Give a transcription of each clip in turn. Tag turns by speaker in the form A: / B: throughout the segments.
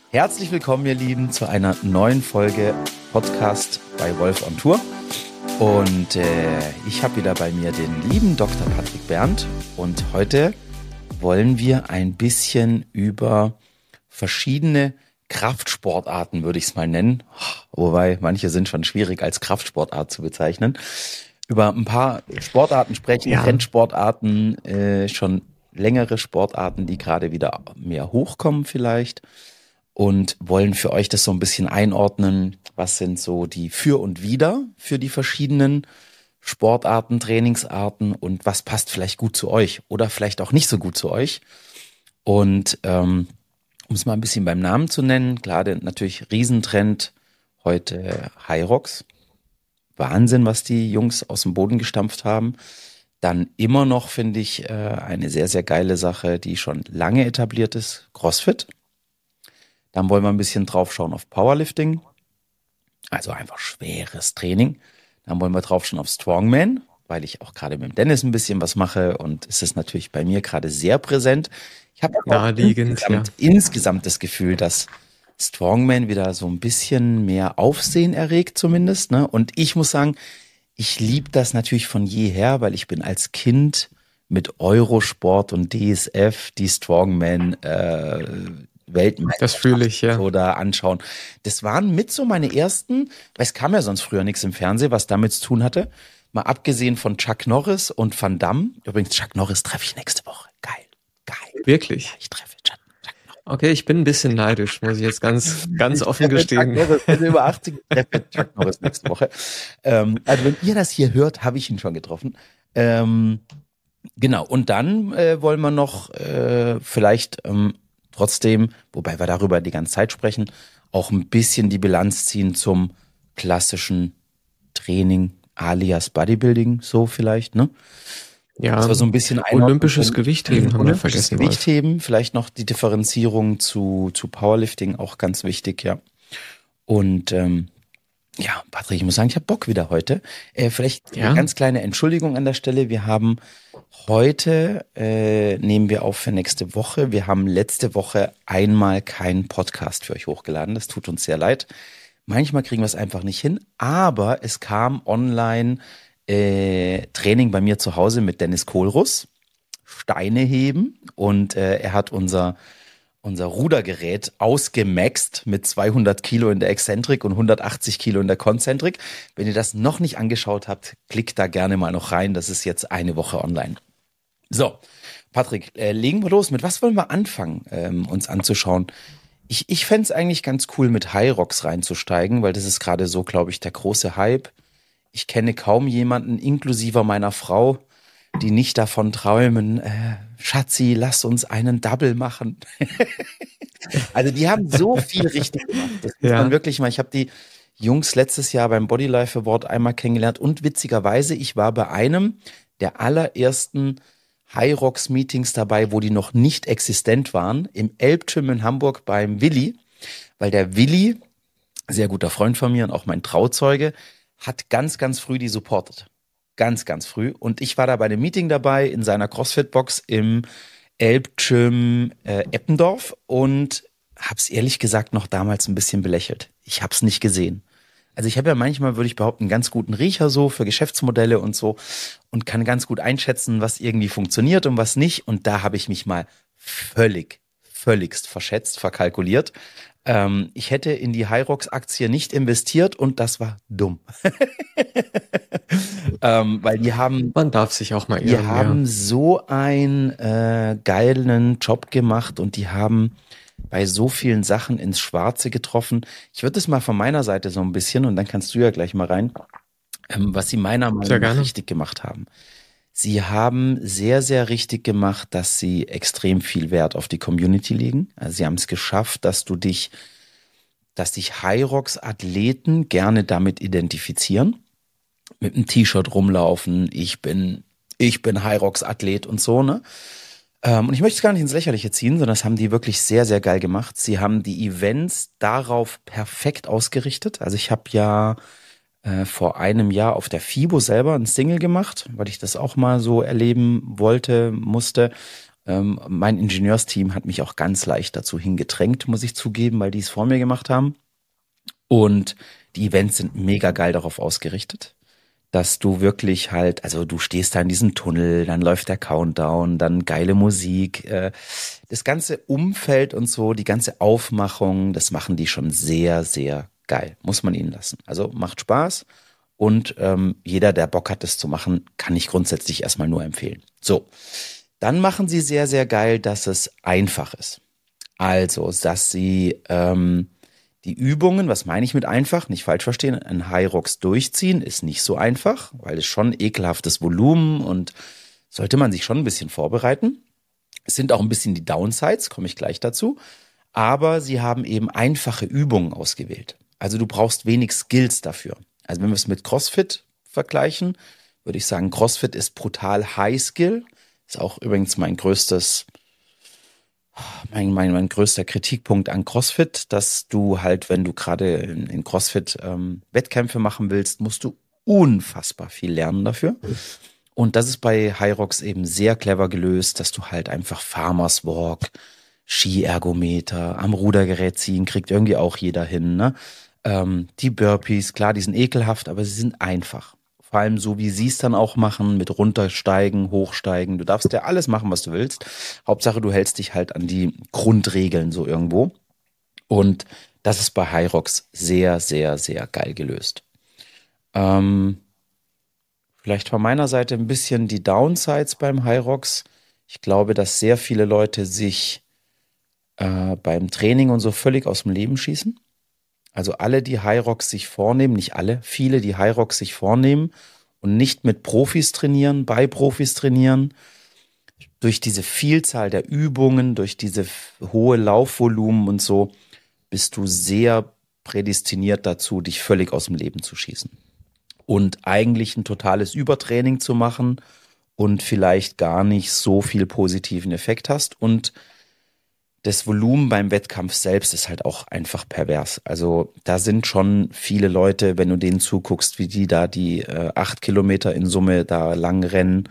A: Herzlich willkommen, ihr Lieben, zu einer neuen Folge Podcast bei Wolf on Tour. Und ich habe wieder bei mir den lieben Dr. Patrick Berndt. Und heute wollen wir ein bisschen über verschiedene Kraftsportarten, würde ich es mal nennen, wobei manche sind schon schwierig als Kraftsportart zu bezeichnen, über ein paar Sportarten sprechen, Trendsportarten, schon längere Sportarten, die gerade wieder mehr hochkommen vielleicht. Und wollen für euch das so ein bisschen einordnen. Was sind so die Für und Wider für die verschiedenen Sportarten, Trainingsarten und was passt vielleicht gut zu euch oder vielleicht auch nicht so gut zu euch. Und um es mal ein bisschen beim Namen zu nennen, klar, natürlich Riesentrend heute Hyrox. Wahnsinn, was die Jungs aus dem Boden gestampft haben. Dann immer noch, finde ich, eine sehr, sehr geile Sache, die schon lange etabliert ist, CrossFit. Dann wollen wir ein bisschen drauf schauen auf Powerlifting, also einfach schweres Training. Dann wollen wir drauf schauen auf Strongman, weil ich auch gerade mit dem Dennis ein bisschen was mache und es ist natürlich bei mir gerade sehr präsent. Ich habe insgesamt das Gefühl, dass Strongman wieder so ein bisschen mehr Aufsehen erregt zumindest, ne? Und ich muss sagen, ich liebe das natürlich von jeher, weil ich bin als Kind mit Eurosport und DSF die Strongman Weltmeisterschaft oder anschauen. Das waren mit so meine ersten, weil es kam ja sonst früher nichts im Fernsehen, was damit zu tun hatte. Mal abgesehen von Chuck Norris und Van Damme. Übrigens, Chuck Norris treffe ich nächste Woche. Geil.
B: Wirklich?
A: Ja, ich treffe Chuck Norris.
B: Okay, ich bin ein bisschen neidisch, muss ich jetzt ganz offen gestehen.
A: Chuck Norris, wenn über 80 treffe Chuck Norris nächste Woche. Also wenn ihr das hier hört, habe ich ihn schon getroffen. Genau, und dann wollen wir noch vielleicht trotzdem, wobei wir darüber die ganze Zeit sprechen, auch ein bisschen die Bilanz ziehen zum klassischen Training alias Bodybuilding, so vielleicht, ne?
B: Ja,
A: das war so ein bisschen
B: olympisches Gewichtheben haben wir vergessen.
A: Gewichtheben, vielleicht noch die Differenzierung zu Powerlifting, auch ganz wichtig, ja. Und ja, Patrick, ich muss sagen, ich habe Bock wieder heute. Vielleicht eine ganz kleine Entschuldigung an der Stelle. Wir haben heute, nehmen wir auf für nächste Woche. Wir haben letzte Woche einmal keinen Podcast für euch hochgeladen. Das tut uns sehr leid. Manchmal kriegen wir es einfach nicht hin. Aber es kam online Training bei mir zu Hause mit Dennis Kohlruss. Steine heben. Und er hat unser Rudergerät ausgemaxt mit 200 Kilo in der Exzentrik und 180 Kilo in der Konzentrik. Wenn ihr das noch nicht angeschaut habt, klickt da gerne mal noch rein. Das ist jetzt eine Woche online. So, Patrick, legen wir los. Mit was wollen wir anfangen, uns anzuschauen? Ich fände es eigentlich ganz cool, mit Hyrox reinzusteigen, weil das ist gerade so, glaube ich, der große Hype. Ich kenne kaum jemanden, inklusive meiner Frau, die nicht davon träumen, Schatzi, lass uns einen Double machen. Also die haben so viel richtig gemacht. Das muss man wirklich mal. Ich habe die Jungs letztes Jahr beim Bodylife Award einmal kennengelernt und witzigerweise, ich war bei einem der allerersten Hyrox-Meetings dabei, wo die noch nicht existent waren, im Elbgym in Hamburg beim Willi, weil der Willi, sehr guter Freund von mir und auch mein Trauzeuge, hat ganz, ganz früh die supportet. Ganz, ganz früh. Und ich war da bei einem Meeting dabei in seiner CrossFit-Box im Elbgym Eppendorf und hab's ehrlich gesagt noch damals ein bisschen belächelt. Ich hab's nicht gesehen. Also ich habe ja manchmal, würde ich behaupten, einen ganz guten Riecher so für Geschäftsmodelle und so und kann ganz gut einschätzen, was irgendwie funktioniert und was nicht. Und da habe ich mich mal völligst verschätzt, verkalkuliert. Ich hätte in die Hyrox-Aktie nicht investiert und das war dumm. Weil die haben...
B: Man darf sich auch mal irren.
A: Die haben so einen geilen Job gemacht und die haben bei so vielen Sachen ins Schwarze getroffen. Ich würde es mal von meiner Seite so ein bisschen, und dann kannst du ja gleich mal rein, was sie meiner Meinung nach richtig gemacht haben. Sie haben sehr, sehr richtig gemacht, dass sie extrem viel Wert auf die Community legen. Also sie haben es geschafft, dass sich Hyrox-Athleten gerne damit identifizieren, mit einem T-Shirt rumlaufen, ich bin Hyrox-Athlet und so, ne? Und ich möchte es gar nicht ins Lächerliche ziehen, sondern das haben die wirklich sehr, sehr geil gemacht. Sie haben die Events darauf perfekt ausgerichtet. Also ich habe ja vor einem Jahr auf der FIBO selber ein Single gemacht, weil ich das auch mal so erleben musste. Mein Ingenieursteam hat mich auch ganz leicht dazu hingedrängt, muss ich zugeben, weil die es vor mir gemacht haben. Und die Events sind mega geil darauf ausgerichtet, dass du wirklich halt, also du stehst da in diesem Tunnel, dann läuft der Countdown, dann geile Musik, das ganze Umfeld und so, die ganze Aufmachung, das machen die schon sehr, sehr geil, muss man ihnen lassen. Also macht Spaß und jeder, der Bock hat, das zu machen, kann ich grundsätzlich erstmal nur empfehlen. So, dann machen sie sehr, sehr geil, dass es einfach ist. Also, dass sie die Übungen, was meine ich mit einfach? Nicht falsch verstehen, ein Hyrox durchziehen ist nicht so einfach, weil es schon ekelhaftes Volumen und sollte man sich schon ein bisschen vorbereiten. Es sind auch ein bisschen die Downsides, komme ich gleich dazu. Aber sie haben eben einfache Übungen ausgewählt. Also du brauchst wenig Skills dafür. Also wenn wir es mit CrossFit vergleichen, würde ich sagen, CrossFit ist brutal High Skill. Ist auch übrigens mein größter Kritikpunkt an CrossFit, dass du halt, wenn du gerade in CrossFit Wettkämpfe machen willst, musst du unfassbar viel lernen dafür. Und das ist bei Hyrox eben sehr clever gelöst, dass du halt einfach Farmers Walk, Skiergometer, am Rudergerät ziehen, kriegt irgendwie auch jeder hin, ne? Die Burpees, klar, die sind ekelhaft, aber sie sind einfach. Vor allem so, wie sie es dann auch machen, mit runtersteigen, hochsteigen. Du darfst ja alles machen, was du willst. Hauptsache, du hältst dich halt an die Grundregeln so irgendwo. Und das ist bei Hyrox sehr, sehr, sehr geil gelöst. Vielleicht von meiner Seite ein bisschen die Downsides beim Hyrox. Ich glaube, dass sehr viele Leute sich beim Training und so völlig aus dem Leben schießen. Also alle, die Hyrox sich vornehmen, nicht alle, viele, die Hyrox sich vornehmen und nicht mit Profis trainieren, bei Profis trainieren, durch diese Vielzahl der Übungen, durch diese hohe Laufvolumen und so, bist du sehr prädestiniert dazu, dich völlig aus dem Leben zu schießen. Und eigentlich ein totales Übertraining zu machen und vielleicht gar nicht so viel positiven Effekt hast. Und das Volumen beim Wettkampf selbst ist halt auch einfach pervers. Also da sind schon viele Leute, wenn du denen zuguckst, wie die da die 8 Kilometer in Summe da lang rennen,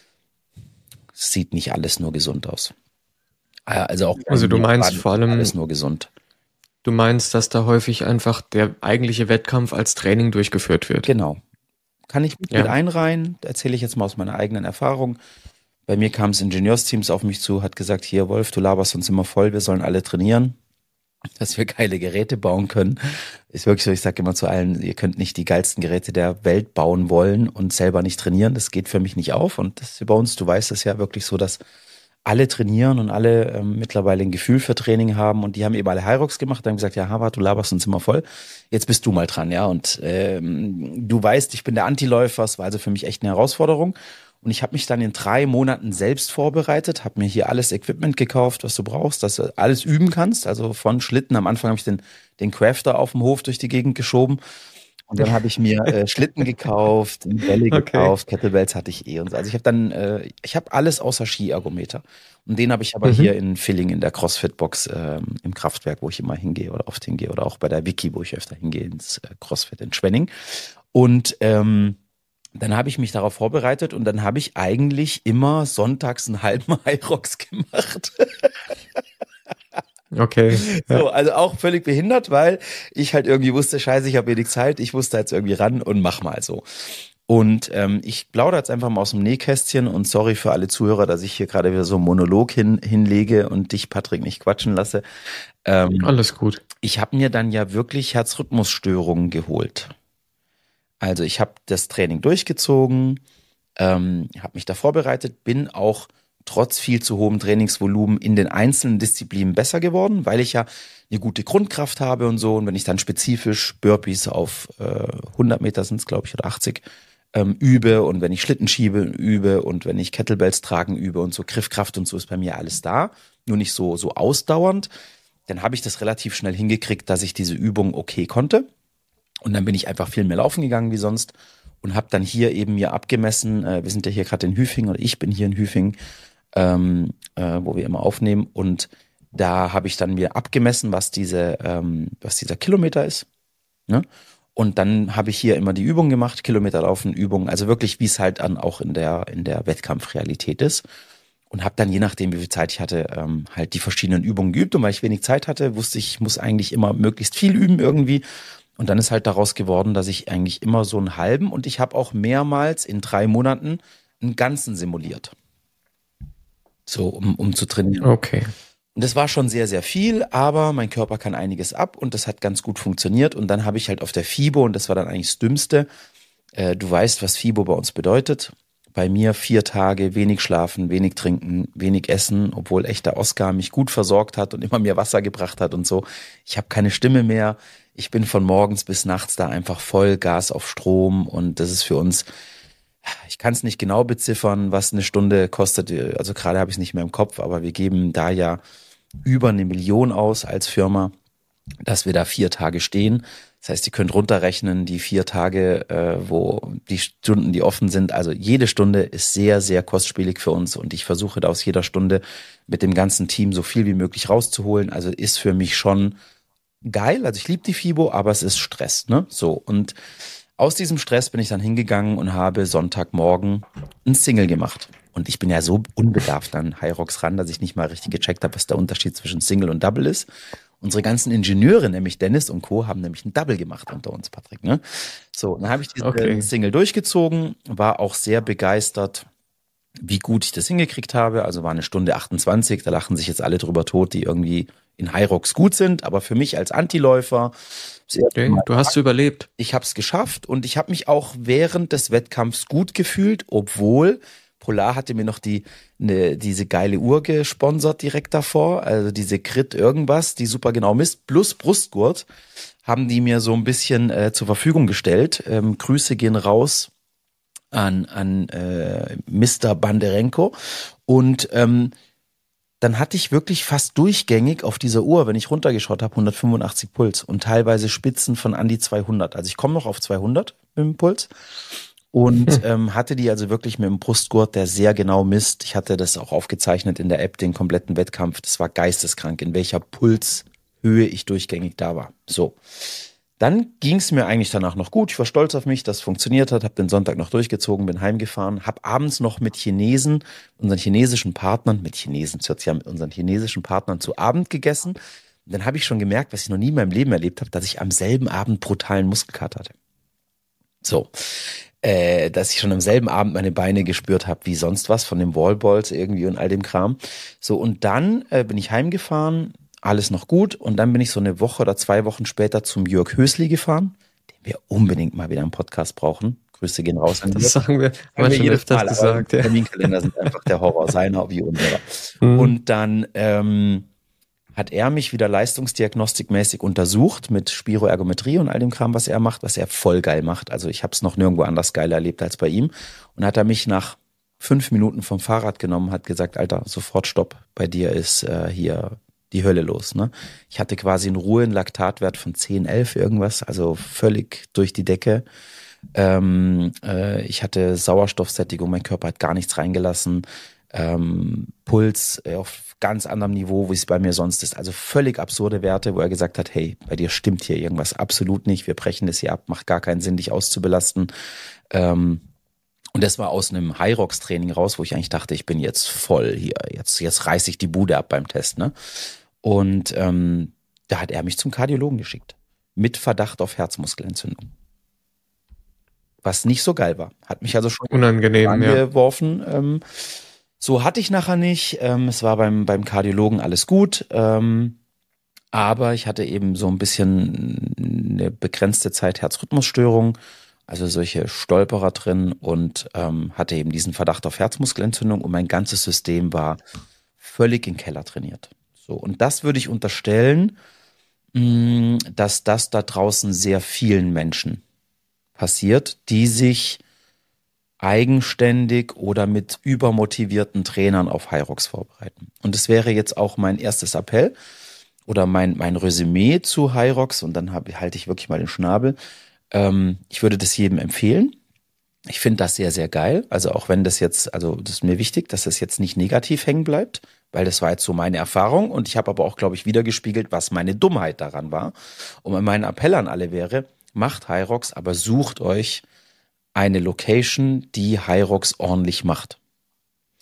A: sieht nicht alles nur gesund aus. Also auch
B: also du meinst vor allem
A: alles nur gesund.
B: Du meinst, dass da häufig einfach der eigentliche Wettkampf als Training durchgeführt wird?
A: Genau. Kann ich mit einreihen, erzähle ich jetzt mal aus meiner eigenen Erfahrung. Bei mir kam das Ingenieursteams auf mich zu, hat gesagt, hier Wolf, du laberst uns immer voll, wir sollen alle trainieren, dass wir geile Geräte bauen können. Ist wirklich so, ich sage immer zu allen, ihr könnt nicht die geilsten Geräte der Welt bauen wollen und selber nicht trainieren, das geht für mich nicht auf. Und das ist bei uns, du weißt es ja wirklich so, dass alle trainieren und alle mittlerweile ein Gefühl für Training haben und die haben eben alle Hyrox gemacht, haben gesagt, ja Harvard, du laberst uns immer voll, jetzt bist du mal dran, ja, und du weißt, ich bin der Antiläufer, es war also für mich echt eine Herausforderung und ich habe mich dann in 3 Monaten selbst vorbereitet, habe mir hier alles Equipment gekauft, was du brauchst, dass du alles üben kannst, also von Schlitten, am Anfang habe ich den Crafter auf dem Hof durch die Gegend geschoben. Und dann habe ich mir Schlitten gekauft, Bälle gekauft, Kettlebells hatte ich und so. Also ich habe dann, ich habe alles außer Skiergometer. Und den habe ich aber hier in Villingen in der CrossFit-Box im Kraftwerk, wo ich immer hingehe oder oft hingehe oder auch bei der Wiki, wo ich öfter hingehe, ins CrossFit in Schwenning. Und dann habe ich mich darauf vorbereitet und dann habe ich eigentlich immer sonntags einen halben Hyrox gemacht.
B: Okay.
A: So, also auch völlig behindert, weil ich halt irgendwie wusste, scheiße, ich habe wenig Zeit, ich musste jetzt irgendwie ran und mach mal so. Und ich plaudere jetzt einfach mal aus dem Nähkästchen und sorry für alle Zuhörer, dass ich hier gerade wieder so einen Monolog hinlege und dich, Patrick, nicht quatschen lasse.
B: Alles gut.
A: Ich habe mir dann ja wirklich Herzrhythmusstörungen geholt. Also ich habe das Training durchgezogen, habe mich da vorbereitet, bin auch trotz viel zu hohem Trainingsvolumen in den einzelnen Disziplinen besser geworden, weil ich ja eine gute Grundkraft habe und so. Und wenn ich dann spezifisch Burpees auf 100 Meter sind es, glaube ich, oder 80, übe und wenn ich Schlitten schiebe, übe und wenn ich Kettlebells tragen übe und so Griffkraft und so ist bei mir alles da, nur nicht so ausdauernd, dann habe ich das relativ schnell hingekriegt, dass ich diese Übung okay konnte. Und dann bin ich einfach viel mehr laufen gegangen wie sonst und habe dann hier eben mir abgemessen, wir sind ja hier gerade in Hüfing oder ich bin hier in Hüfing, wo wir immer aufnehmen und da habe ich dann mir abgemessen, was dieser Kilometer ist, ne? Und dann habe ich hier immer die Übung gemacht, Kilometer laufen, Übung, also wirklich, wie es halt dann auch in der Wettkampfrealität ist. und habe dann, je nachdem, wie viel Zeit ich hatte, halt die verschiedenen Übungen geübt. Und weil ich wenig Zeit hatte, wusste ich, ich muss eigentlich immer möglichst viel üben irgendwie. Und dann ist halt daraus geworden, dass ich eigentlich immer so einen halben und ich habe auch mehrmals in 3 Monaten einen ganzen simuliert. So, um zu trainieren.
B: Okay.
A: Und das war schon sehr, sehr viel, aber mein Körper kann einiges ab und das hat ganz gut funktioniert. Und dann habe ich halt auf der FIBO, und das war dann eigentlich das Dümmste, du weißt, was FIBO bei uns bedeutet. Bei mir 4 Tage wenig schlafen, wenig trinken, wenig essen, obwohl echter Oscar mich gut versorgt hat und immer mir Wasser gebracht hat und so. Ich habe keine Stimme mehr. Ich bin von morgens bis nachts da einfach voll Gas auf Strom und das ist für uns, ich kann es nicht genau beziffern, was eine Stunde kostet. Also gerade habe ich es nicht mehr im Kopf, aber wir geben da ja über 1 Million aus als Firma, dass wir da 4 Tage stehen. Das heißt, ihr könnt runterrechnen, die 4 Tage, wo die Stunden, die offen sind. Also jede Stunde ist sehr, sehr kostspielig für uns und ich versuche da aus jeder Stunde mit dem ganzen Team so viel wie möglich rauszuholen. Also ist für mich schon geil. Also ich liebe die FIBO, aber es ist Stress, ne? So. Und aus diesem Stress bin ich dann hingegangen und habe Sonntagmorgen ein Single gemacht. Und ich bin ja so unbedarft an Hyrox ran, dass ich nicht mal richtig gecheckt habe, was der Unterschied zwischen Single und Double ist. Unsere ganzen Ingenieure, nämlich Dennis und Co., haben nämlich ein Double gemacht unter uns, Patrick. Ne? So, dann habe ich diesen Single durchgezogen, war auch sehr begeistert, wie gut ich das hingekriegt habe. Also war 1:28, da lachen sich jetzt alle drüber tot, die irgendwie in Hyrox gut sind. Aber für mich als Antiläufer,
B: okay, du hast es überlebt.
A: Ich habe es geschafft und ich habe mich auch während des Wettkampfs gut gefühlt, obwohl Polar hatte mir noch diese geile Uhr gesponsert direkt davor, also diese Crit irgendwas, die super genau misst, plus Brustgurt, haben die mir so ein bisschen zur Verfügung gestellt. Grüße gehen raus an Mr. Banderenko. Und dann hatte ich wirklich fast durchgängig auf dieser Uhr, wenn ich runtergeschaut habe, 185 Puls und teilweise Spitzen von an die 200. Also ich komme noch auf 200 mit dem Puls. Und hatte die also wirklich mit dem Brustgurt, der sehr genau misst. Ich hatte das auch aufgezeichnet in der App, den kompletten Wettkampf. Das war geisteskrank, in welcher Pulshöhe ich durchgängig da war. So, dann ging es mir eigentlich danach noch gut. Ich war stolz auf mich, dass es funktioniert hat. Habe den Sonntag noch durchgezogen, bin heimgefahren. Habe abends noch mit Chinesen, unseren chinesischen Partnern, mit unseren chinesischen Partnern zu Abend gegessen. Und dann habe ich schon gemerkt, was ich noch nie in meinem Leben erlebt habe, dass ich am selben Abend brutalen Muskelkater hatte. So, dass ich schon am selben Abend meine Beine gespürt habe, wie sonst was von den Wallballs irgendwie und all dem Kram. So, und dann bin ich heimgefahren, alles noch gut. Und dann bin ich so 1 Woche oder 2 Wochen später zum Jörg Hösli gefahren, den wir unbedingt mal wieder im Podcast brauchen. Grüße gehen raus an
B: das sagen wir, haben wir schon öfters gesagt.
A: Ja. Terminkalender sind einfach der Horror, seiner wie unserer. Und dann hat er mich wieder leistungsdiagnostikmäßig untersucht mit Spiroergometrie und all dem Kram, was er macht, was er voll geil macht. Also ich habe es noch nirgendwo anders geil erlebt als bei ihm. Und hat er mich nach 5 Minuten vom Fahrrad genommen, hat gesagt, Alter, sofort Stopp, bei dir ist hier die Hölle los. Ne? Ich hatte quasi in Ruhe einen Laktatwert von 10, 11 irgendwas, also völlig durch die Decke. Ich hatte Sauerstoffsättigung, mein Körper hat gar nichts reingelassen. Puls auf ganz anderem Niveau, wie es bei mir sonst ist. Also völlig absurde Werte, wo er gesagt hat, hey, bei dir stimmt hier irgendwas absolut nicht. Wir brechen das hier ab, macht gar keinen Sinn, dich auszubelasten. Und das war aus einem Hyrox-Training raus, wo ich eigentlich dachte, ich bin jetzt voll hier. Jetzt reiße ich die Bude ab beim Test. Ne? Und da hat er mich zum Kardiologen geschickt. Mit Verdacht auf Herzmuskelentzündung. Was nicht so geil war. Hat mich also schon
B: unangenehm
A: angeworfen. Ja. So hatte ich nachher nicht. Es war beim Kardiologen alles gut. Aber ich hatte eben so ein bisschen eine begrenzte Zeit Herzrhythmusstörung, also solche Stolperer drin und hatte eben diesen Verdacht auf Herzmuskelentzündung und mein ganzes System war völlig in den Keller trainiert. So, und das würde ich unterstellen, dass das da draußen sehr vielen Menschen passiert, die sich eigenständig oder mit übermotivierten Trainern auf Hyrox vorbereiten. Und es wäre jetzt auch mein erstes Appell oder mein Resümee zu Hyrox und dann halte ich wirklich mal den Schnabel. Ich würde das jedem empfehlen. Ich finde das sehr, sehr geil. Also auch wenn das jetzt, also das ist mir wichtig, dass das jetzt nicht negativ hängen bleibt, weil das war jetzt so meine Erfahrung und ich habe aber auch, glaube ich, wiedergespiegelt, was meine Dummheit daran war. Und mein Appell an alle wäre, macht Hyrox, aber sucht euch eine Location, die Hyrox ordentlich macht.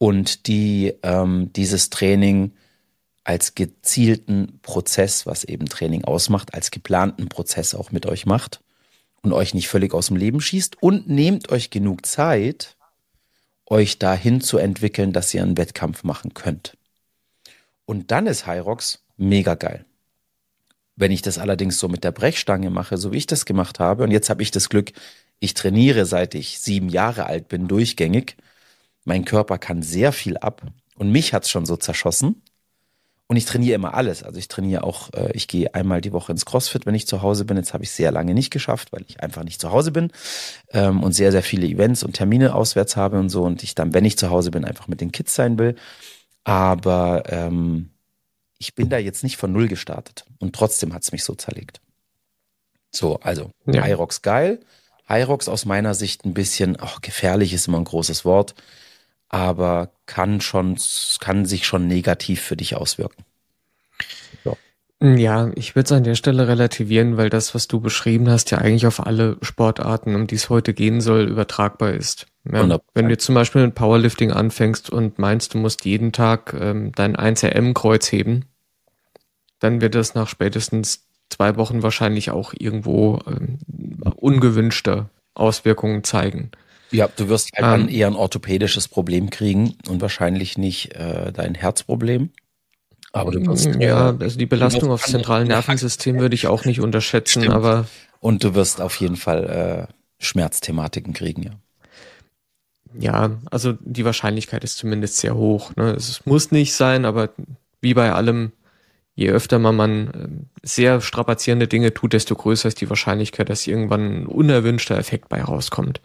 A: und die dieses Training als gezielten Prozess, was eben Training ausmacht, als geplanten Prozess auch mit euch macht und euch nicht völlig aus dem Leben schießt und nehmt euch genug Zeit, euch dahin zu entwickeln, dass ihr einen Wettkampf machen könnt. Und dann ist Hyrox mega geil. Wenn ich das allerdings so mit der Brechstange mache, so wie ich das gemacht habe, und jetzt habe ich das Glück, ich trainiere, seit ich 7 Jahre alt bin, durchgängig. Mein Körper kann sehr viel ab und mich hat's schon so zerschossen. Und ich trainiere immer alles. Also ich trainiere auch, ich gehe einmal die Woche ins CrossFit, wenn ich zu Hause bin. Jetzt habe ich sehr lange nicht geschafft, weil ich einfach nicht zu Hause bin und sehr, sehr viele Events und Termine auswärts habe und so. Und ich dann, wenn ich zu Hause bin, einfach mit den Kids sein will. Aber ich bin da jetzt nicht von null gestartet. Und trotzdem hat's mich so zerlegt. So, also ja. Hyrox geil. Hyrox aus meiner Sicht ein bisschen, auch gefährlich ist immer ein großes Wort, aber kann sich schon negativ für dich auswirken.
B: So. Ja, ich würde es an der Stelle relativieren, weil das, was du beschrieben hast, ja eigentlich auf alle Sportarten, um die es heute gehen soll, übertragbar ist. Ja, wenn du jetzt zum Beispiel mit Powerlifting anfängst und meinst, du musst jeden Tag dein 1RM-Kreuz heben, dann wird das nach spätestens 2 Wochen wahrscheinlich auch irgendwo ungewünschte Auswirkungen zeigen.
A: Ja, du wirst halt dann eher ein orthopädisches Problem kriegen und wahrscheinlich nicht dein Herzproblem. Aber du wirst
B: also die Belastung aufs zentrale Nervensystem würde ich auch nicht unterschätzen,
A: stimmt.
B: Aber
A: und du wirst auf jeden Fall Schmerzthematiken kriegen, ja.
B: Ja, also die Wahrscheinlichkeit ist zumindest sehr hoch. Ne? Es muss nicht sein, aber wie bei allem, je öfter man sehr strapazierende Dinge tut, desto größer ist die Wahrscheinlichkeit, dass irgendwann ein unerwünschter Effekt bei rauskommt.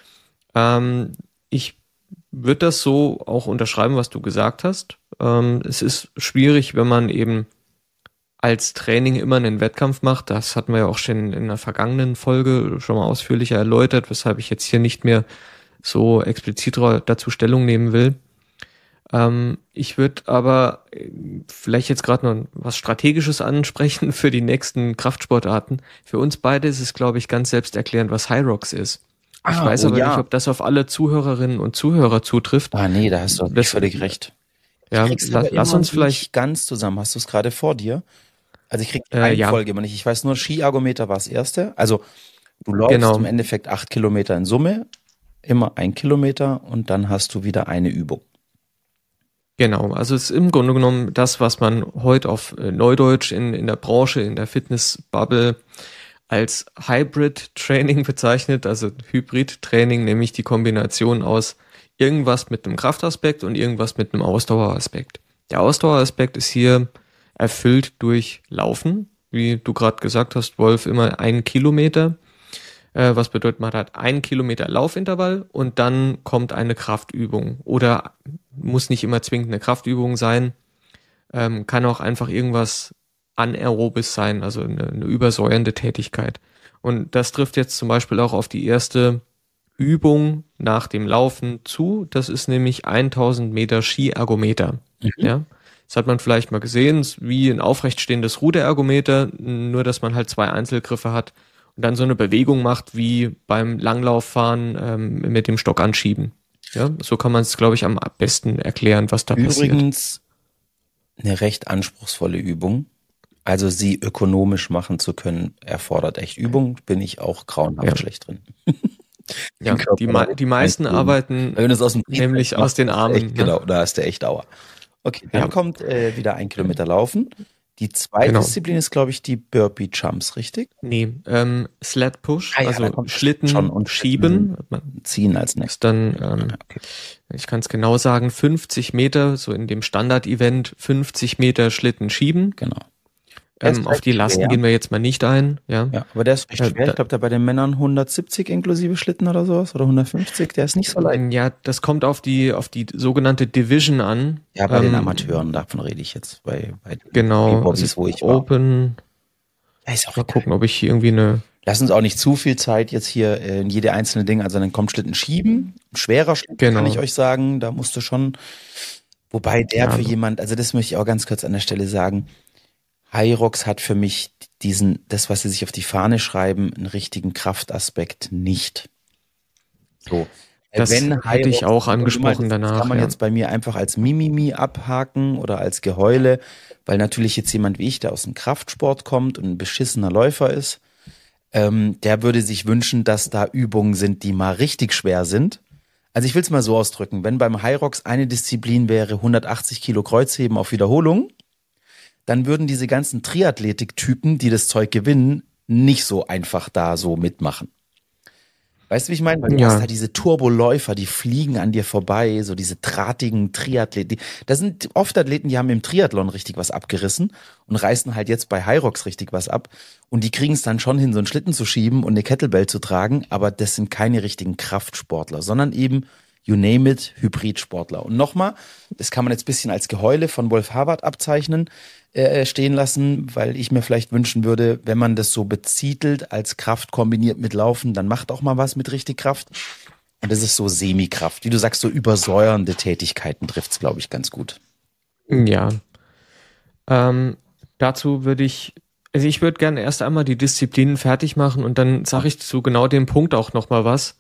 B: Ich würde das so auch unterschreiben, was du gesagt hast. Es ist schwierig, wenn man eben als Training immer einen Wettkampf macht. Das hatten wir ja auch schon in einer vergangenen Folge schon mal ausführlicher erläutert, weshalb ich jetzt hier nicht mehr so explizit dazu Stellung nehmen will. Ich würde aber vielleicht jetzt gerade noch was Strategisches ansprechen für die nächsten Kraftsportarten. Für uns beide ist es, glaube ich, ganz selbsterklärend, was Hyrox ist. Ich weiß aber nicht, ob das auf alle Zuhörerinnen und Zuhörer zutrifft.
A: Nee, da hast du völlig recht.
B: Ja, lass uns vielleicht
A: nicht ganz zusammen. Hast du es gerade vor dir? Also ich krieg die Reihenfolge immer nicht. Ich weiß nur, Skiergometer war das erste. Also du läufst im Endeffekt 8 Kilometer in Summe, immer 1 Kilometer und dann hast du wieder eine Übung.
B: Genau, also es ist im Grunde genommen das, was man heute auf Neudeutsch in der Branche, in der Fitnessbubble als Hybrid-Training bezeichnet, also Hybrid-Training, nämlich die Kombination aus irgendwas mit einem Kraftaspekt und irgendwas mit einem Ausdaueraspekt. Der Ausdaueraspekt ist hier erfüllt durch Laufen, wie du gerade gesagt hast, Wolf, immer 1 Kilometer. Was bedeutet, man hat 1 Kilometer Laufintervall und dann kommt eine Kraftübung oder muss nicht immer zwingend eine Kraftübung sein, kann auch einfach irgendwas Anaerobes sein, also eine übersäuernde Tätigkeit. Und das trifft jetzt zum Beispiel auch auf die erste Übung nach dem Laufen zu. Das ist nämlich 1000 Meter Skiergometer. Ja, das hat man vielleicht mal gesehen, wie ein aufrechtstehendes Ruderergometer, nur dass man halt 2 Einzelgriffe hat und dann so eine Bewegung macht wie beim Langlauffahren mit dem Stock anschieben. Ja, so kann man es, glaube ich, am besten erklären, was da passiert.
A: Übrigens eine recht anspruchsvolle Übung. Also sie ökonomisch machen zu können, erfordert echt Übung. Bin ich auch grauenhaft schlecht drin.
B: Ja, die meisten arbeiten nämlich aus den Armen.
A: Echt, genau, da hast du echt Dauer. Okay, dann kommt wieder 1 Kilometer Laufen. Die zweite Disziplin ist, glaube ich, die Burpee Jumps, richtig?
B: Nee, Sled Push, also Schlitten und Schieben.
A: Ziehen als nächstes.
B: Dann, ich kann es genau sagen, 50 Meter, so in dem Standard-Event, 50 Meter Schlitten schieben.
A: Genau.
B: Auf die Lasten gehen wir jetzt mal nicht ein. Ja,
A: aber der ist recht schwer. Ich glaube, da bei den Männern 170 inklusive Schlitten oder sowas oder 150. Der ist nicht so leicht.
B: Ja, das kommt auf die sogenannte Division an.
A: Ja, bei den Amateuren, davon rede ich jetzt. Bei
B: genau,
A: Hobbys, wo ich war.
B: Open.
A: Ja, ist auch
B: mal gucken, ob ich hier irgendwie eine...
A: Lass uns auch nicht zu viel Zeit jetzt hier in jede einzelne Ding, also dann kommt Schlitten schieben. Ein schwerer Schlitten, kann ich euch sagen. Da musst du schon, wobei der für jemand, also das möchte ich auch ganz kurz an der Stelle sagen, Hyrox hat für mich das, was sie sich auf die Fahne schreiben, einen richtigen Kraftaspekt nicht. So.
B: Das hätte ich auch angesprochen danach.
A: Das kann man jetzt bei mir einfach als Mimimi abhaken oder als Geheule, weil natürlich jetzt jemand wie ich, der aus dem Kraftsport kommt und ein beschissener Läufer ist, der würde sich wünschen, dass da Übungen sind, die mal richtig schwer sind. Also ich will es mal so ausdrücken, wenn beim Hyrox eine Disziplin wäre 180 Kilo Kreuzheben auf Wiederholung, dann würden diese ganzen Triathletik-Typen, die das Zeug gewinnen, nicht so einfach da so mitmachen. Weißt du, wie ich meine? Weil du hast halt diese Turboläufer, die fliegen an dir vorbei, so diese drahtigen Triathleten. Das sind oft Athleten, die haben im Triathlon richtig was abgerissen und reißen halt jetzt bei Hyrox richtig was ab. Und die kriegen es dann schon hin, so einen Schlitten zu schieben und eine Kettlebell zu tragen, aber das sind keine richtigen Kraftsportler, sondern eben, you name it, Hybridsportler. Und nochmal, das kann man jetzt ein bisschen als Geheule von Wolf Harvard abzeichnen, stehen lassen, weil ich mir vielleicht wünschen würde, wenn man das so bezitelt als Kraft kombiniert mit Laufen, dann macht auch mal was mit richtig Kraft. Und das ist so Semikraft. Wie du sagst, so übersäuernde Tätigkeiten trifft es, glaube ich, ganz gut.
B: Ja. Dazu würde ich gerne erst einmal die Disziplinen fertig machen und dann sage ich zu genau dem Punkt auch nochmal was.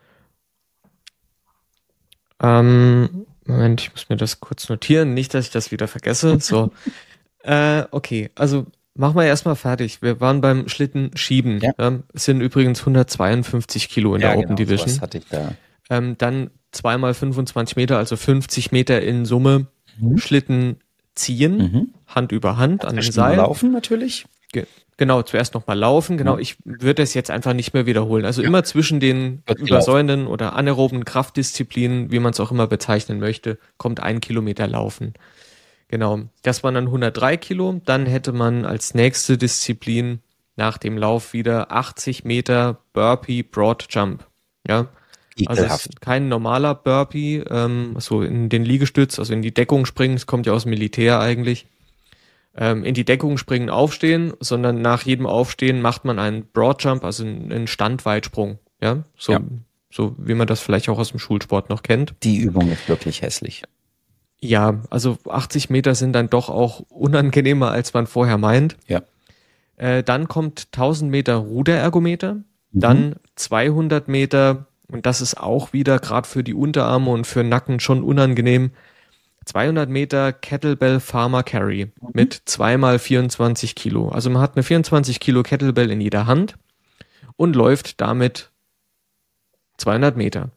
B: Moment, ich muss mir das kurz notieren, nicht, dass ich das wieder vergesse. So. Okay, also machen wir erstmal fertig. Wir waren beim Schlitten schieben.
A: Ja.
B: Es sind übrigens 152 Kilo in der Open Division.
A: Was hatte ich da?
B: Dann 2 x 25 Meter, also 50 Meter in Summe Schlitten ziehen, Hand über Hand an dem Seil.
A: Laufen natürlich.
B: Genau, zuerst nochmal laufen. Genau, ich würde es jetzt einfach nicht mehr wiederholen. Also immer zwischen den übersäuernden oder anaeroben Kraftdisziplinen, wie man es auch immer bezeichnen möchte, kommt 1 Kilometer Laufen. Genau, das waren dann 103 Kilo. Dann hätte man als nächste Disziplin nach dem Lauf wieder 80 Meter Burpee Broad Jump. Ja, also es ist kein normaler Burpee, so in den Liegestütz, also in die Deckung springen. Das kommt ja aus dem Militär eigentlich. In die Deckung springen, aufstehen, sondern nach jedem Aufstehen macht man einen Broad Jump, also einen Standweitsprung. Ja, so wie man das vielleicht auch aus dem Schulsport noch kennt.
A: Die Übung ist wirklich hässlich.
B: Ja, also 80 Meter sind dann doch auch unangenehmer, als man vorher meint.
A: Ja.
B: Dann kommt 1000 Meter Ruderergometer, dann 200 Meter, und das ist auch wieder gerade für die Unterarme und für den Nacken schon unangenehm, 200 Meter Kettlebell Farmer Carry mit 2 x 24 Kilo. Also man hat eine 24 Kilo Kettlebell in jeder Hand und läuft damit 200 Meter.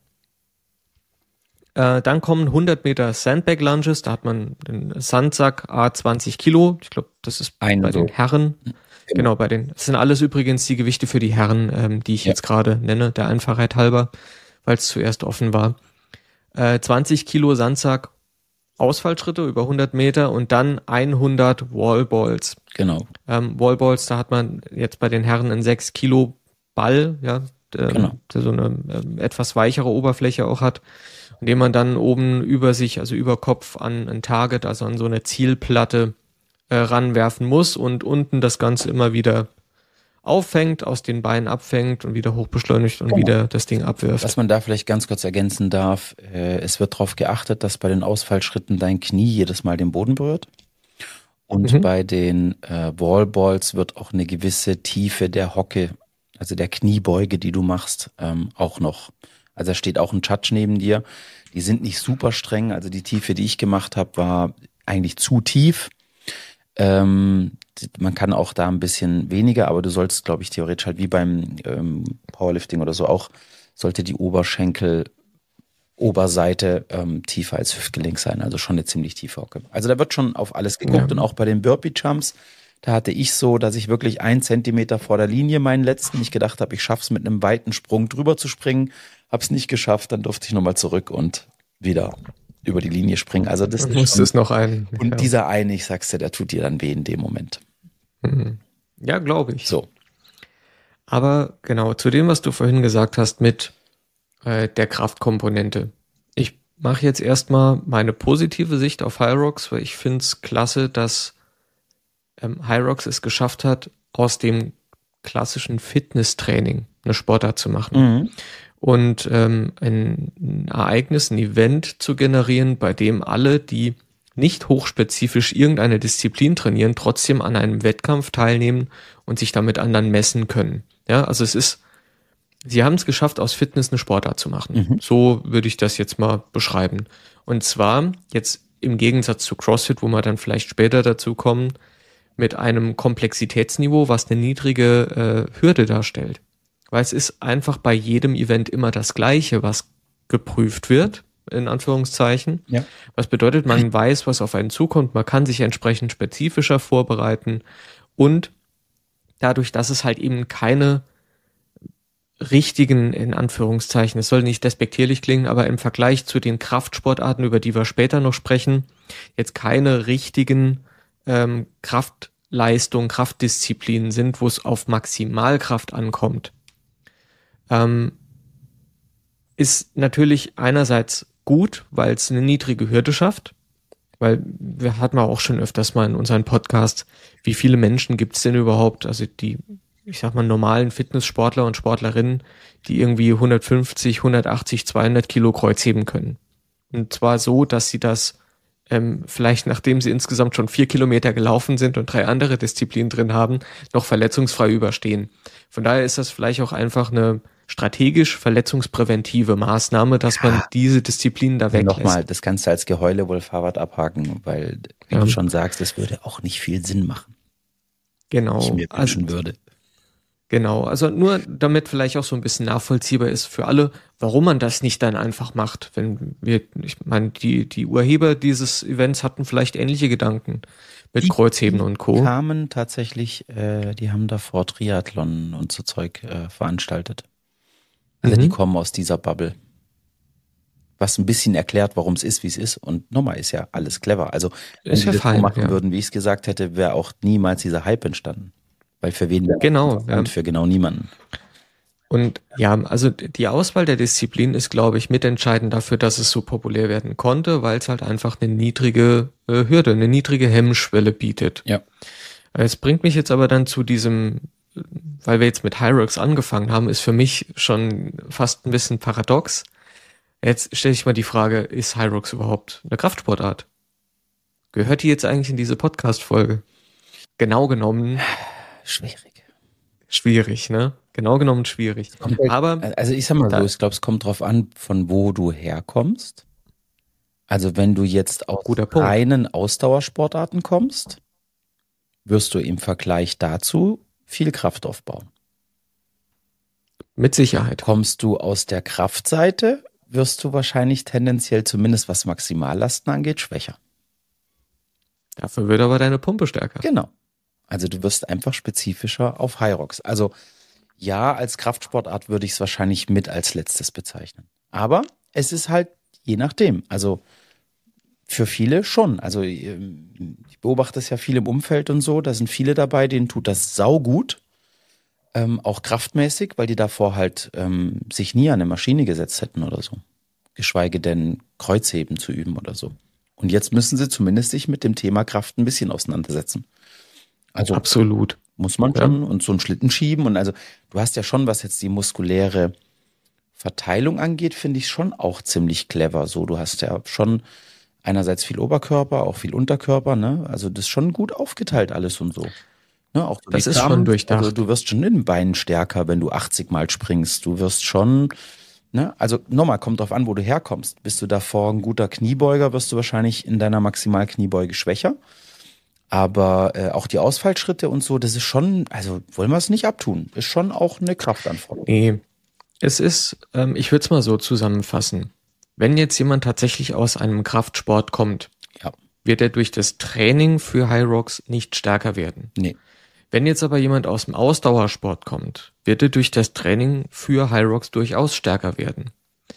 B: Dann kommen 100 Meter Sandbag Lunges, da hat man den Sandsack A20 Kilo. Ich glaube, das ist bei den Herren. Genau, das sind alles übrigens die Gewichte für die Herren, die ich jetzt gerade nenne, der Einfachheit halber, weil es zuerst offen war. 20 Kilo Sandsack, Ausfallschritte über 100 Meter und dann 100 Wallballs.
A: Genau.
B: Wallballs, da hat man jetzt bei den Herren einen 6 Kilo Ball, ja, der so eine etwas weichere Oberfläche auch hat, indem man dann oben über sich, also über Kopf an ein Target, also an so eine Zielplatte ranwerfen muss und unten das Ganze immer wieder auffängt, aus den Beinen abfängt und wieder hochbeschleunigt und wieder das Ding abwirft.
A: Was man da vielleicht ganz kurz ergänzen darf, es wird darauf geachtet, dass bei den Ausfallschritten dein Knie jedes Mal den Boden berührt. Und bei den Wallballs wird auch eine gewisse Tiefe der Hocke, also der Kniebeuge, die du machst, auch noch. Also da steht auch ein Judge neben dir. Die sind nicht super streng. Also die Tiefe, die ich gemacht habe, war eigentlich zu tief. Man kann auch da ein bisschen weniger, aber du sollst, glaube ich, theoretisch halt wie beim Powerlifting oder so auch, sollte die Oberseite tiefer als Hüftgelenk sein, also schon eine ziemlich tiefe Hocke. Also da wird schon auf alles geguckt und auch bei den Burpee-Jumps, da hatte ich so, dass ich wirklich 1 Zentimeter vor der Linie meinen letzten, ich gedacht habe, ich schaff's mit einem weiten Sprung drüber zu springen, hab's nicht geschafft, dann durfte ich nochmal zurück und wieder über die Linie springen. Also das
B: ist noch ein.
A: Und dieser eine, ich sag's dir, der tut dir dann weh in dem Moment.
B: Ja, glaube ich.
A: So.
B: Aber genau, zu dem, was du vorhin gesagt hast mit der Kraftkomponente. Ich mache jetzt erstmal meine positive Sicht auf Hyrox, weil ich finde es klasse, dass Hyrox es geschafft hat, aus dem klassischen Fitnesstraining eine Sportart zu machen. Und ein Ereignis, ein Event zu generieren, bei dem alle, die nicht hochspezifisch irgendeine Disziplin trainieren, trotzdem an einem Wettkampf teilnehmen und sich damit anderen messen können. Ja, also es ist sie haben es geschafft, aus Fitness eine Sportart zu machen. So würde ich das jetzt mal beschreiben. Und zwar jetzt im Gegensatz zu CrossFit, wo wir dann vielleicht später dazu kommen, mit einem Komplexitätsniveau, was eine niedrige Hürde darstellt. Weil es ist einfach bei jedem Event immer das Gleiche, was geprüft wird, in Anführungszeichen.
A: Ja.
B: Was bedeutet, man weiß, was auf einen zukommt, man kann sich entsprechend spezifischer vorbereiten und dadurch, dass es halt eben keine richtigen, in Anführungszeichen, es soll nicht despektierlich klingen, aber im Vergleich zu den Kraftsportarten, über die wir später noch sprechen, jetzt keine richtigen Kraftdisziplinen sind, wo es auf Maximalkraft ankommt. Ist natürlich einerseits gut, weil es eine niedrige Hürde schafft, weil wir hatten auch schon öfters mal in unserem Podcast, wie viele Menschen gibt es denn überhaupt, also die, ich sag mal, normalen Fitnesssportler und Sportlerinnen, die irgendwie 150, 180, 200 Kilo Kreuzheben können. Und zwar so, dass sie das vielleicht nachdem sie insgesamt schon 4 Kilometer gelaufen sind und 3 andere Disziplinen drin haben, noch verletzungsfrei überstehen. Von daher ist das vielleicht auch einfach eine strategisch verletzungspräventive Maßnahme, dass man diese Disziplinen da weglässt.
A: Nochmal, das kannst du als Geheule wohl Fahrrad abhaken, weil, wie du schon sagst, das würde auch nicht viel Sinn machen.
B: Genau.
A: Ich mir wünschen würde.
B: Genau, also nur damit vielleicht auch so ein bisschen nachvollziehbar ist für alle, warum man das nicht dann einfach macht. Wenn wir, ich meine, die Urheber dieses Events hatten vielleicht ähnliche Gedanken mit Kreuzheben und Co.
A: Die kamen tatsächlich, die haben davor Triathlon und so Zeug veranstaltet. Also die kommen aus dieser Bubble. Was ein bisschen erklärt, warum es ist, wie es ist. Und nochmal ist ja alles clever. Also wenn sie das so machen würden, wie ich es gesagt hätte, wäre auch niemals dieser Hype entstanden. Weil für wen wäre das für genau niemanden.
B: Und ja, also die Auswahl der Disziplin ist, glaube ich, mitentscheidend dafür, dass es so populär werden konnte, weil es halt einfach eine niedrige Hürde, eine niedrige Hemmschwelle bietet.
A: Ja.
B: Es bringt mich jetzt aber dann zu diesem, weil wir jetzt mit Hyrox angefangen haben, ist für mich schon fast ein bisschen paradox. Jetzt stelle ich mal die Frage, ist Hyrox überhaupt eine Kraftsportart? Gehört die jetzt eigentlich in diese Podcast-Folge? Genau genommen Schwierig, ne? Genau genommen schwierig. Aber
A: also ich sag mal so, ich glaube, es kommt drauf an, von wo du herkommst. Also wenn du jetzt aus reinen Ausdauersportarten kommst, wirst du im Vergleich dazu viel Kraft aufbauen.
B: Mit Sicherheit.
A: Kommst du aus der Kraftseite, wirst du wahrscheinlich tendenziell, zumindest was Maximallasten angeht, schwächer.
B: Dafür wird aber deine Pumpe stärker.
A: Genau. Also du wirst einfach spezifischer auf Hyrox. Also ja, als Kraftsportart würde ich es wahrscheinlich mit als letztes bezeichnen. Aber es ist halt je nachdem. Also für viele schon. Also ich beobachte es ja viel im Umfeld und so. Da sind viele dabei, denen tut das saugut. Auch kraftmäßig, weil die davor halt sich nie an eine Maschine gesetzt hätten oder so. Geschweige denn Kreuzheben zu üben oder so. Und jetzt müssen sie zumindest sich mit dem Thema Kraft ein bisschen auseinandersetzen. Also
B: absolut.
A: Muss man schon und so einen Schlitten schieben. Und also du hast ja schon, was jetzt die muskuläre Verteilung angeht, finde ich schon auch ziemlich clever. So, du hast ja schon einerseits viel Oberkörper, auch viel Unterkörper, ne? Also das ist schon gut aufgeteilt alles und so. Ne? Auch
B: das ist schon durchdacht.
A: Also du wirst schon in den Beinen stärker, wenn du 80 Mal springst. Du wirst schon, ne? Also nochmal, kommt drauf an, wo du herkommst. Bist du davor ein guter Kniebeuger, wirst du wahrscheinlich in deiner Maximalkniebeuge schwächer. Aber auch die Ausfallschritte und so, das ist schon, also wollen wir es nicht abtun, ist schon auch eine Kraftanforderung.
B: Nee, es ist, ich würde es mal so zusammenfassen. Wenn jetzt jemand tatsächlich aus einem Kraftsport kommt, wird er durch das Training für Hyrox nicht stärker werden.
A: Nee.
B: Wenn jetzt aber jemand aus dem Ausdauersport kommt, wird er durch das Training für Hyrox durchaus stärker werden.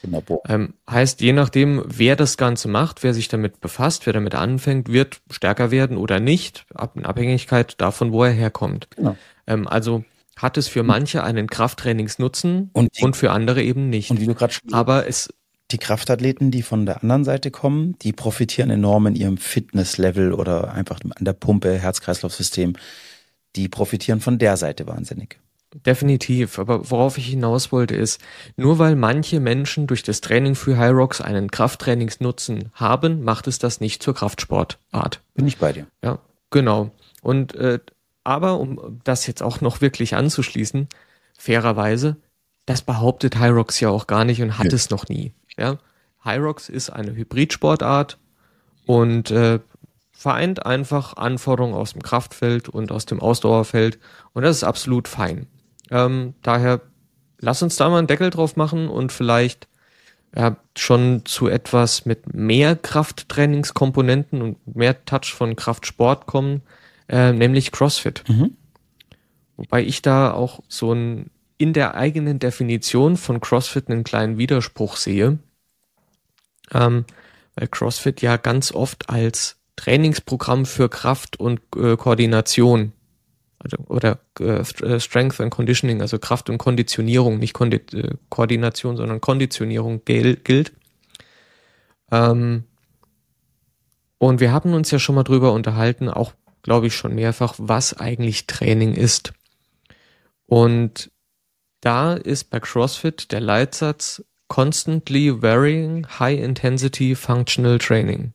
B: Heißt, je nachdem, wer das Ganze macht, wer sich damit befasst, wer damit anfängt, wird stärker werden oder nicht, in Abhängigkeit davon, wo er herkommt.
A: Genau.
B: Also hat es für manche einen Krafttrainingsnutzen und für andere eben nicht.
A: Und wie du gerade
B: aber
A: die Kraftathleten, die von der anderen Seite kommen, die profitieren enorm in ihrem Fitnesslevel oder einfach an der Pumpe, Herz-Kreislauf-System. Die profitieren von der Seite wahnsinnig.
B: Definitiv, aber worauf ich hinaus wollte ist, nur weil manche Menschen durch das Training für Hyrox einen Krafttrainingsnutzen haben, macht es das nicht zur Kraftsportart.
A: Bin ich bei dir.
B: Ja, genau. Und aber um das jetzt auch noch wirklich anzuschließen, fairerweise, das behauptet Hyrox ja auch gar nicht und hat es noch nie. Ja? Hyrox ist eine Hybridsportart und vereint einfach Anforderungen aus dem Kraftfeld und aus dem Ausdauerfeld und das ist absolut fein. Daher lass uns da mal einen Deckel drauf machen und vielleicht schon zu etwas mit mehr Krafttrainingskomponenten und mehr Touch von Kraftsport kommen, nämlich CrossFit. Wobei ich da auch so in der eigenen Definition von CrossFit einen kleinen Widerspruch sehe, weil CrossFit ja ganz oft als Trainingsprogramm für Kraft und Koordination oder Strength and Conditioning, also Kraft und Konditionierung, nicht Koordination, sondern Konditionierung gilt. Und wir haben uns ja schon mal drüber unterhalten, auch glaube ich schon mehrfach, was eigentlich Training ist. Und da ist bei CrossFit der Leitsatz Constantly Varying High Intensity Functional Training.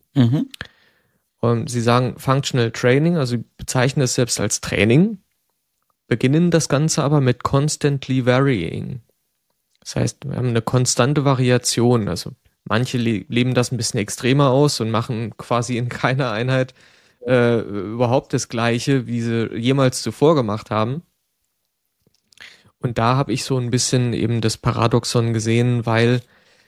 B: Und sie sagen Functional Training, also bezeichnen es selbst als Training, beginnen das Ganze aber mit Constantly Varying. Das heißt, wir haben eine konstante Variation. Also manche leben das ein bisschen extremer aus und machen quasi in keiner Einheit überhaupt das Gleiche, wie sie jemals zuvor gemacht haben. Und da habe ich so ein bisschen eben das Paradoxon gesehen, weil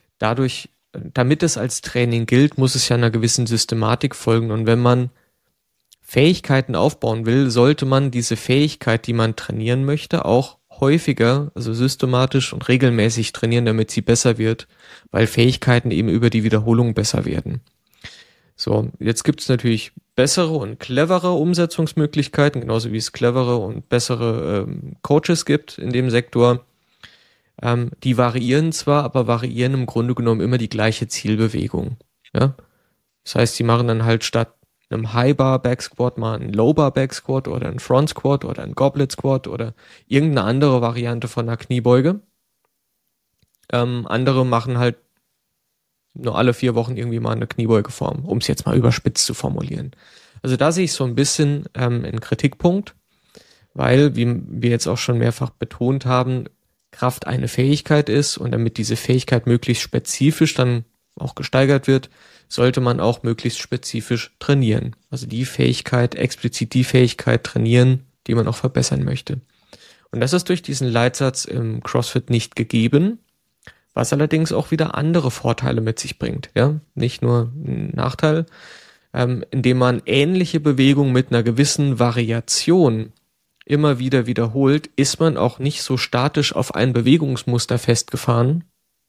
B: damit es als Training gilt, muss es ja einer gewissen Systematik folgen. Und wenn man Fähigkeiten aufbauen will, sollte man diese Fähigkeit, die man trainieren möchte, auch häufiger, also systematisch und regelmäßig trainieren, damit sie besser wird, weil Fähigkeiten eben über die Wiederholung besser werden. So, jetzt gibt es natürlich bessere und clevere Umsetzungsmöglichkeiten, genauso wie es clevere und bessere Coaches gibt in dem Sektor. Die variieren zwar, aber variieren im Grunde genommen immer die gleiche Zielbewegung. Ja? Das heißt, sie machen dann halt statt einem High-Bar-Back-Squat mal einen Low-Bar-Back-Squat oder einen Front-Squat oder einen Goblet-Squat oder irgendeine andere Variante von einer Kniebeuge. Andere machen halt nur alle 4 Wochen irgendwie mal eine Kniebeugeform, um es jetzt mal überspitzt zu formulieren. Also da sehe ich so ein bisschen einen Kritikpunkt, weil, wie wir jetzt auch schon mehrfach betont haben, Kraft eine Fähigkeit ist und damit diese Fähigkeit möglichst spezifisch dann auch gesteigert wird, sollte man auch möglichst spezifisch trainieren. Also explizit die Fähigkeit trainieren, die man auch verbessern möchte. Und das ist durch diesen Leitsatz im CrossFit nicht gegeben, was allerdings auch wieder andere Vorteile mit sich bringt. Ja, nicht nur ein Nachteil, indem man ähnliche Bewegungen mit einer gewissen Variation immer wieder wiederholt, ist man auch nicht so statisch auf ein Bewegungsmuster festgefahren,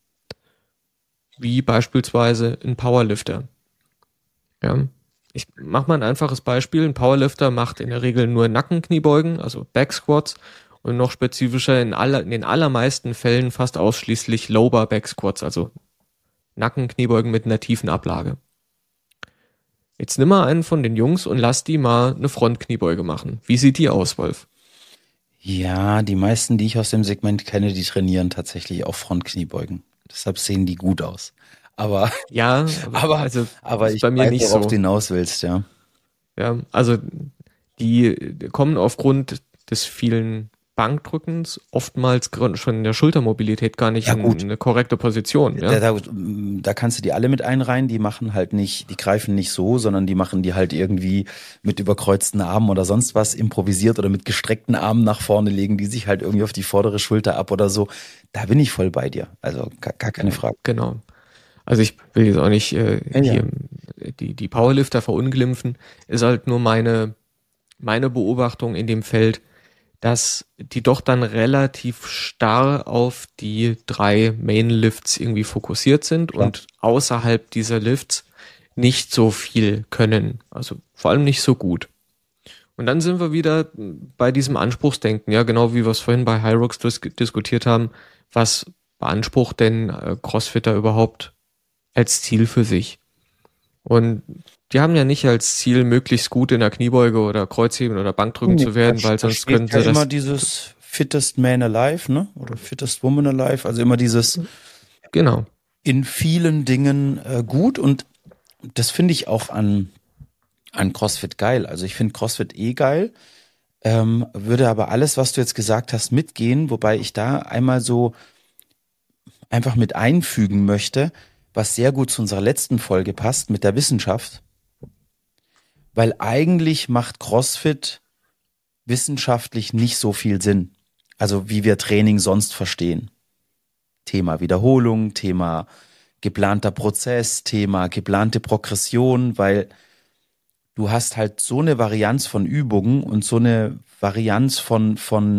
B: wie beispielsweise ein Powerlifter. Ja, ich mache mal ein einfaches Beispiel. Ein Powerlifter macht in der Regel nur Nackenkniebeugen, also Backsquats, und noch spezifischer in den allermeisten Fällen fast ausschließlich Low-Bar Backsquats, also Nackenkniebeugen mit einer tiefen Ablage. Jetzt nimm mal einen von den Jungs und lass die mal eine Frontkniebeuge machen. Wie sieht die aus, Wolf?
A: Ja, die meisten, die ich aus dem Segment kenne, die trainieren tatsächlich auch Frontkniebeugen. Deshalb sehen die gut aus. Aber
B: ja,
A: aber ich
B: bei mir
A: weiß,
B: nicht
A: worauf
B: so.
A: du hinaus willst, ja.
B: Ja, also die kommen aufgrund des vielen Bankdrückens oftmals schon in der Schultermobilität gar nicht in eine korrekte Position. Ja?
A: Da kannst du die alle mit einreihen, die greifen nicht so, sondern die machen die halt irgendwie mit überkreuzten Armen oder sonst was improvisiert oder mit gestreckten Armen nach vorne, legen die sich halt irgendwie auf die vordere Schulter ab oder so. Da bin ich voll bei dir. Also gar keine Frage.
B: Genau. Also ich will jetzt auch nicht hier die Powerlifter verunglimpfen, ist halt nur meine Beobachtung in dem Feld, dass die doch dann relativ starr auf die 3 Main-Lifts irgendwie fokussiert sind und außerhalb dieser Lifts nicht so viel können. Also vor allem nicht so gut. Und dann sind wir wieder bei diesem Anspruchsdenken, ja, genau wie wir es vorhin bei Hyrox diskutiert haben. Was beansprucht denn Crossfitter überhaupt als Ziel für sich? Und die haben ja nicht als Ziel, möglichst gut in der Kniebeuge oder Kreuzheben oder Bankdrücken zu werden, weil sonst könnten sie das...
A: immer dieses Fittest Man Alive, ne? Oder Fittest Woman Alive, also immer dieses...
B: Genau.
A: In vielen Dingen gut und das finde ich auch an CrossFit geil. Also ich finde CrossFit geil, würde aber alles, was du jetzt gesagt hast, mitgehen, wobei ich da einmal so einfach mit einfügen möchte, was sehr gut zu unserer letzten Folge passt mit der Wissenschaft. Weil eigentlich macht CrossFit wissenschaftlich nicht so viel Sinn. Also wie wir Training sonst verstehen. Thema Wiederholung, Thema geplanter Prozess, Thema geplante Progression, weil du hast halt so eine Varianz von Übungen und so eine Varianz von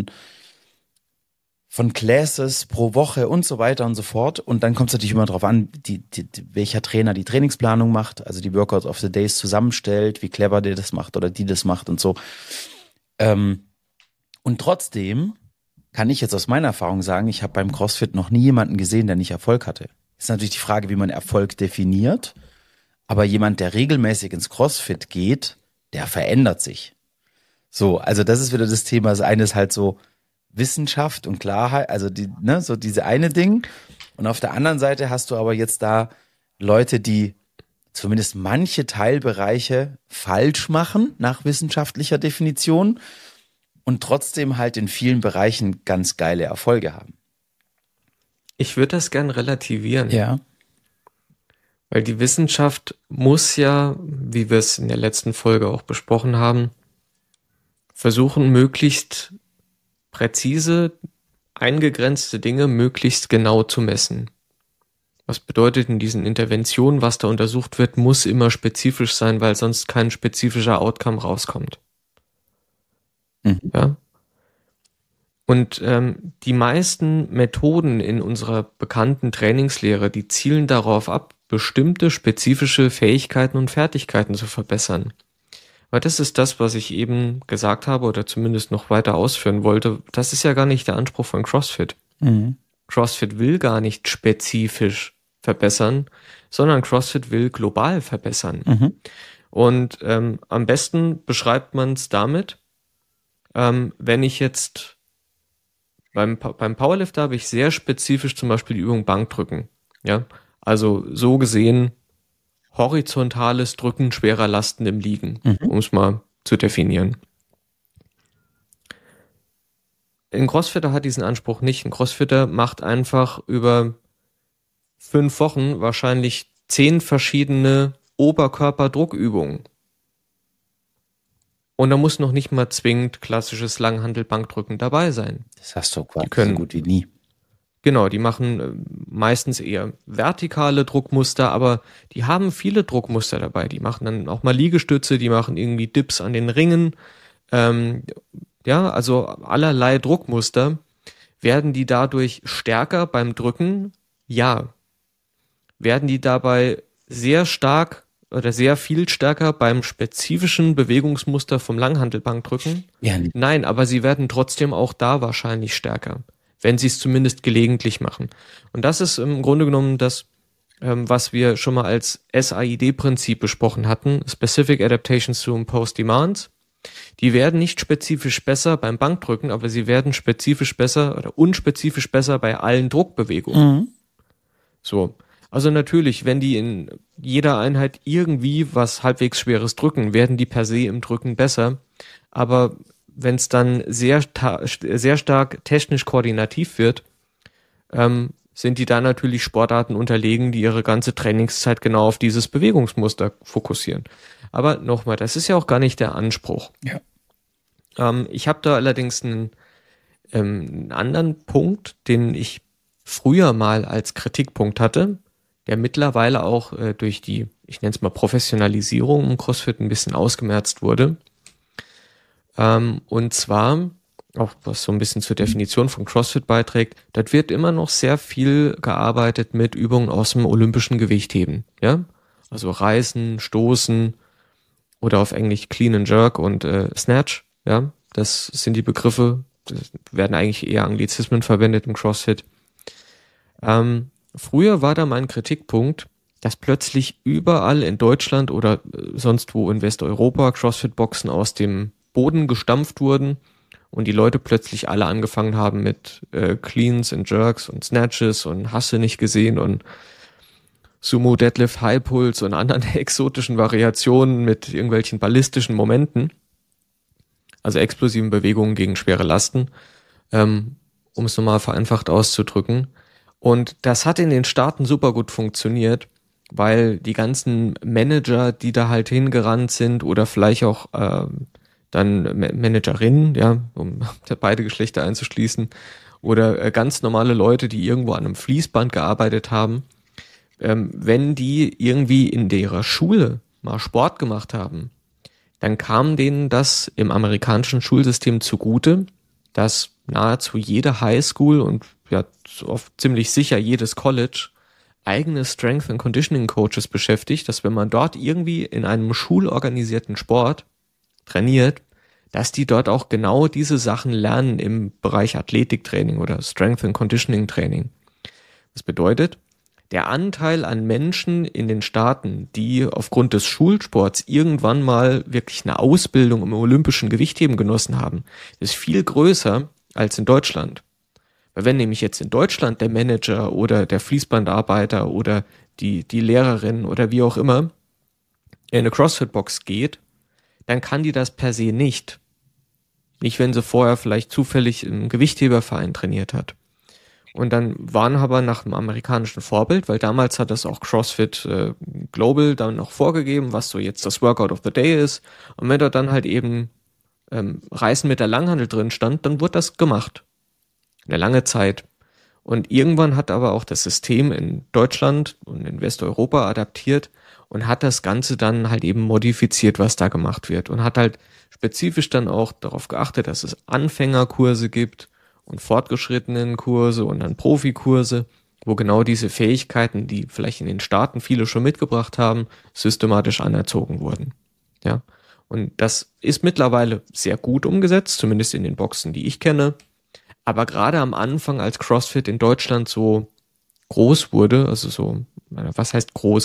A: Classes pro Woche und so weiter und so fort. Und dann kommt es natürlich immer darauf an, welcher Trainer die Trainingsplanung macht, also die Workouts of the Days zusammenstellt, wie clever der das macht oder die das macht und so. Und trotzdem kann ich jetzt aus meiner Erfahrung sagen, ich habe beim CrossFit noch nie jemanden gesehen, der nicht Erfolg hatte. Ist natürlich die Frage, wie man Erfolg definiert. Aber jemand, der regelmäßig ins CrossFit geht, der verändert sich. So, also das ist wieder das Thema. Das eine ist halt so Wissenschaft und Klarheit, also so diese eine Ding. Und auf der anderen Seite hast du aber jetzt da Leute, die zumindest manche Teilbereiche falsch machen nach wissenschaftlicher Definition und trotzdem halt in vielen Bereichen ganz geile Erfolge haben.
B: Ich würde das gern relativieren.
A: Ja.
B: Weil die Wissenschaft muss ja, wie wir es in der letzten Folge auch besprochen haben, versuchen, möglichst präzise, eingegrenzte Dinge möglichst genau zu messen. Was bedeutet in diesen Interventionen, was da untersucht wird, muss immer spezifisch sein, weil sonst kein spezifischer Outcome rauskommt. Ja. Und die meisten Methoden in unserer bekannten Trainingslehre, die zielen darauf ab, bestimmte spezifische Fähigkeiten und Fertigkeiten zu verbessern. Weil das ist das, was ich eben gesagt habe oder zumindest noch weiter ausführen wollte. Das ist ja gar nicht der Anspruch von CrossFit. Mhm. CrossFit will gar nicht spezifisch verbessern, sondern CrossFit will global verbessern. Mhm. Und am besten beschreibt man es damit, wenn ich jetzt beim Powerlifter habe ich sehr spezifisch zum Beispiel die Übung Bankdrücken. Ja, also so gesehen horizontales Drücken schwerer Lasten im Liegen, um es mal zu definieren. Ein Crossfitter hat diesen Anspruch nicht. Ein Crossfitter macht einfach über 5 Wochen wahrscheinlich 10 verschiedene Oberkörperdruckübungen. Und da muss noch nicht mal zwingend klassisches Langhantel-Bankdrücken dabei sein.
A: Das hast du quasi so gut wie nie.
B: Genau, die machen meistens eher vertikale Druckmuster, aber die haben viele Druckmuster dabei. Die machen dann auch mal Liegestütze, die machen irgendwie Dips an den Ringen. Also allerlei Druckmuster. Werden die dadurch stärker beim Drücken? Ja. Werden die dabei sehr stark oder sehr viel stärker beim spezifischen Bewegungsmuster vom Langhantelbankdrücken?
A: Ja.
B: Nein, aber sie werden trotzdem auch da wahrscheinlich stärker, wenn sie es zumindest gelegentlich machen. Und das ist im Grunde genommen das, was wir schon mal als SAID-Prinzip besprochen hatten, Specific Adaptations to Imposed Demands. Die werden nicht spezifisch besser beim Bankdrücken, aber sie werden spezifisch besser oder unspezifisch besser bei allen Druckbewegungen. Mhm. So. Also natürlich, wenn die in jeder Einheit irgendwie was halbwegs Schweres drücken, werden die per se im Drücken besser. Aber wenn es dann sehr stark technisch koordinativ wird, sind die da natürlich Sportarten unterlegen, die ihre ganze Trainingszeit genau auf dieses Bewegungsmuster fokussieren. Aber nochmal, das ist ja auch gar nicht der Anspruch.
A: Ja.
B: Ich habe da allerdings einen anderen Punkt, den ich früher mal als Kritikpunkt hatte, der mittlerweile auch durch die, ich nenne es mal Professionalisierung im CrossFit ein bisschen ausgemerzt wurde. Und zwar, auch was so ein bisschen zur Definition von CrossFit beiträgt, das wird immer noch sehr viel gearbeitet mit Übungen aus dem olympischen Gewichtheben. Ja? Also Reißen, Stoßen oder auf Englisch Clean and Jerk und Snatch. Ja? Das sind die Begriffe, das werden eigentlich eher Anglizismen verwendet im CrossFit. Früher war da mein Kritikpunkt, dass plötzlich überall in Deutschland oder sonst wo in Westeuropa CrossFit-Boxen aus dem Boden gestampft wurden und die Leute plötzlich alle angefangen haben mit Cleans und Jerks und Snatches und hast du nicht gesehen und Sumo Deadlift High Pulse und anderen exotischen Variationen mit irgendwelchen ballistischen Momenten, also explosiven Bewegungen gegen schwere Lasten, um es nochmal vereinfacht auszudrücken. Und das hat in den Staaten super gut funktioniert, weil die ganzen Manager, die da halt hingerannt sind oder vielleicht auch dann Managerinnen, ja, um beide Geschlechter einzuschließen, oder ganz normale Leute, die irgendwo an einem Fließband gearbeitet haben, wenn die irgendwie in ihrer Schule mal Sport gemacht haben, dann kam denen das im amerikanischen Schulsystem zugute, dass nahezu jede Highschool und ja oft ziemlich sicher jedes College eigene Strength and Conditioning Coaches beschäftigt, dass wenn man dort irgendwie in einem schulorganisierten Sport trainiert, dass die dort auch genau diese Sachen lernen im Bereich Athletiktraining oder Strength and Conditioning Training. Das bedeutet, der Anteil an Menschen in den Staaten, die aufgrund des Schulsports irgendwann mal wirklich eine Ausbildung im olympischen Gewichtheben genossen haben, ist viel größer als in Deutschland. Weil wenn nämlich jetzt in Deutschland der Manager oder der Fließbandarbeiter oder die Lehrerin oder wie auch immer in eine CrossFit-Box geht, dann kann die das per se nicht. Nicht, wenn sie vorher vielleicht zufällig im Gewichtheberverein trainiert hat. Und dann waren aber nach dem amerikanischen Vorbild, weil damals hat das auch CrossFit Global dann noch vorgegeben, was so jetzt das Workout of the Day ist. Und wenn da dann halt eben Reißen mit der Langhantel drin stand, dann wurde das gemacht. Eine lange Zeit. Und irgendwann hat aber auch das System in Deutschland und in Westeuropa adaptiert und hat das Ganze dann halt eben modifiziert, was da gemacht wird. Und hat halt spezifisch dann auch darauf geachtet, dass es Anfängerkurse gibt und fortgeschrittenen Kurse und dann Profikurse, wo genau diese Fähigkeiten, die vielleicht in den Staaten viele schon mitgebracht haben, systematisch anerzogen wurden. Ja. Und das ist mittlerweile sehr gut umgesetzt, zumindest in den Boxen, die ich kenne. Aber gerade am Anfang, als CrossFit in Deutschland so groß wurde, also so, was heißt groß,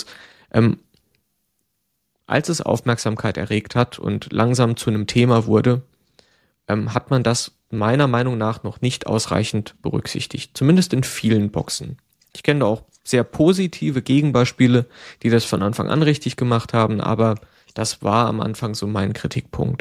B: als es Aufmerksamkeit erregt hat und langsam zu einem Thema wurde, hat man das meiner Meinung nach noch nicht ausreichend berücksichtigt. Zumindest in vielen Boxen. Ich kenne da auch sehr positive Gegenbeispiele, die das von Anfang an richtig gemacht haben, aber das war am Anfang so mein Kritikpunkt.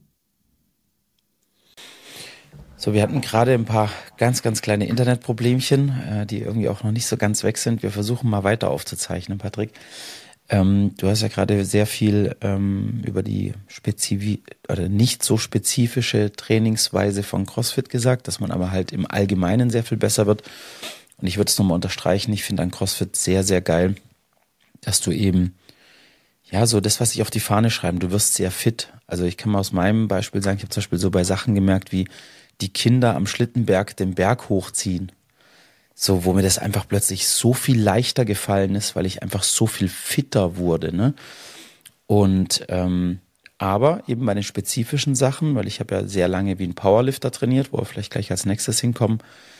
A: So, wir hatten gerade ein paar ganz, ganz kleine Internetproblemchen, die irgendwie auch noch nicht so ganz weg sind. Wir versuchen mal weiter aufzuzeichnen, Patrick. Du hast ja gerade sehr viel über die oder nicht so spezifische Trainingsweise von CrossFit gesagt, dass man aber halt im Allgemeinen sehr viel besser wird. Und ich würde es nochmal unterstreichen, ich finde an CrossFit sehr, sehr geil, dass du eben, ja, so das, was ich auf die Fahne schreiben, du wirst sehr fit. Also ich kann mal aus meinem Beispiel sagen, ich habe zum Beispiel so bei Sachen gemerkt, wie die Kinder am Schlittenberg den Berg hochziehen. So, wo mir das einfach plötzlich so viel leichter gefallen ist, weil ich einfach so viel fitter wurde, ne? Und aber eben bei den spezifischen Sachen, weil ich habe ja sehr lange wie ein Powerlifter trainiert, wo wir vielleicht gleich als nächstes hinkommen,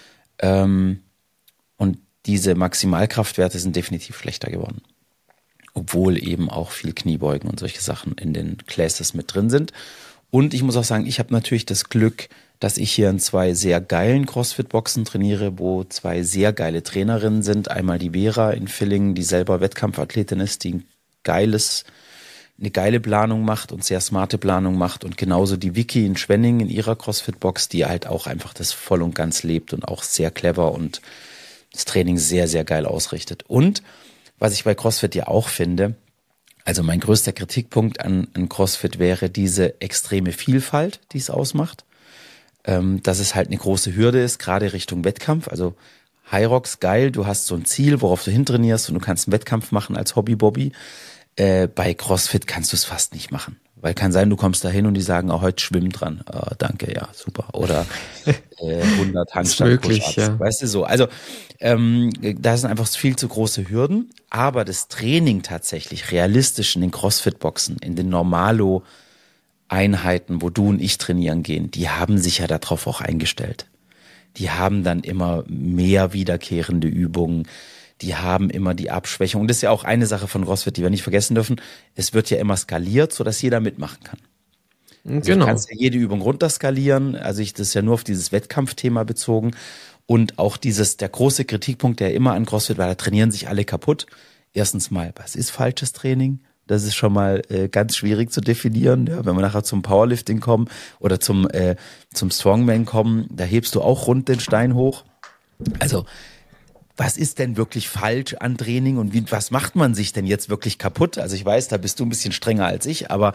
A: und diese Maximalkraftwerte sind definitiv schlechter geworden. Obwohl eben auch viel Kniebeugen und solche Sachen in den Classes mit drin sind. Und ich muss auch sagen, ich habe natürlich das Glück, dass ich hier in 2 sehr geilen CrossFit-Boxen trainiere, wo 2 sehr geile Trainerinnen sind. Einmal die Vera in Villingen, die selber Wettkampfathletin ist, die eine geile Planung macht und sehr smarte Planung macht. Und genauso die Vicky in Schwenning in ihrer CrossFit-Box, die halt auch einfach das voll und ganz lebt und auch sehr clever und das Training sehr, sehr geil ausrichtet. Und was ich bei CrossFit ja auch finde, also mein größter Kritikpunkt an CrossFit wäre diese extreme Vielfalt, die es ausmacht. Dass es halt eine große Hürde ist, gerade Richtung Wettkampf. Also Hyrox, geil, du hast so ein Ziel, worauf du hintrainierst und du kannst einen Wettkampf machen als Hobby-Bobby. Bei CrossFit kannst du es fast nicht machen. Weil kann sein, du kommst da hin und die sagen, oh, heute schwimmen dran. Oh, danke, ja, super. Oder 100 Handstand-Push-Ups. Ja. Weißt du so, also da sind einfach viel zu große Hürden. Aber das Training tatsächlich realistisch in den CrossFit-Boxen, in den Normalo-Einheiten, wo du und ich trainieren gehen, die haben sich ja darauf auch eingestellt. Die haben dann immer mehr wiederkehrende Übungen. Die haben immer die Abschwächung. Und das ist ja auch eine Sache von CrossFit, die wir nicht vergessen dürfen. Es wird ja immer skaliert, sodass jeder mitmachen kann. Also genau. Du kannst ja jede Übung runterskalieren. Also das ist ja nur auf dieses Wettkampfthema bezogen. Und auch der große Kritikpunkt, der immer an CrossFit war, da trainieren sich alle kaputt. Erstens mal, was ist falsches Training? Das ist schon mal ganz schwierig zu definieren. Ja, wenn wir nachher zum Powerlifting kommen oder zum Strongman kommen, da hebst du auch rund den Stein hoch. Also was ist denn wirklich falsch an Training und was macht man sich denn jetzt wirklich kaputt? Also ich weiß, da bist du ein bisschen strenger als ich, aber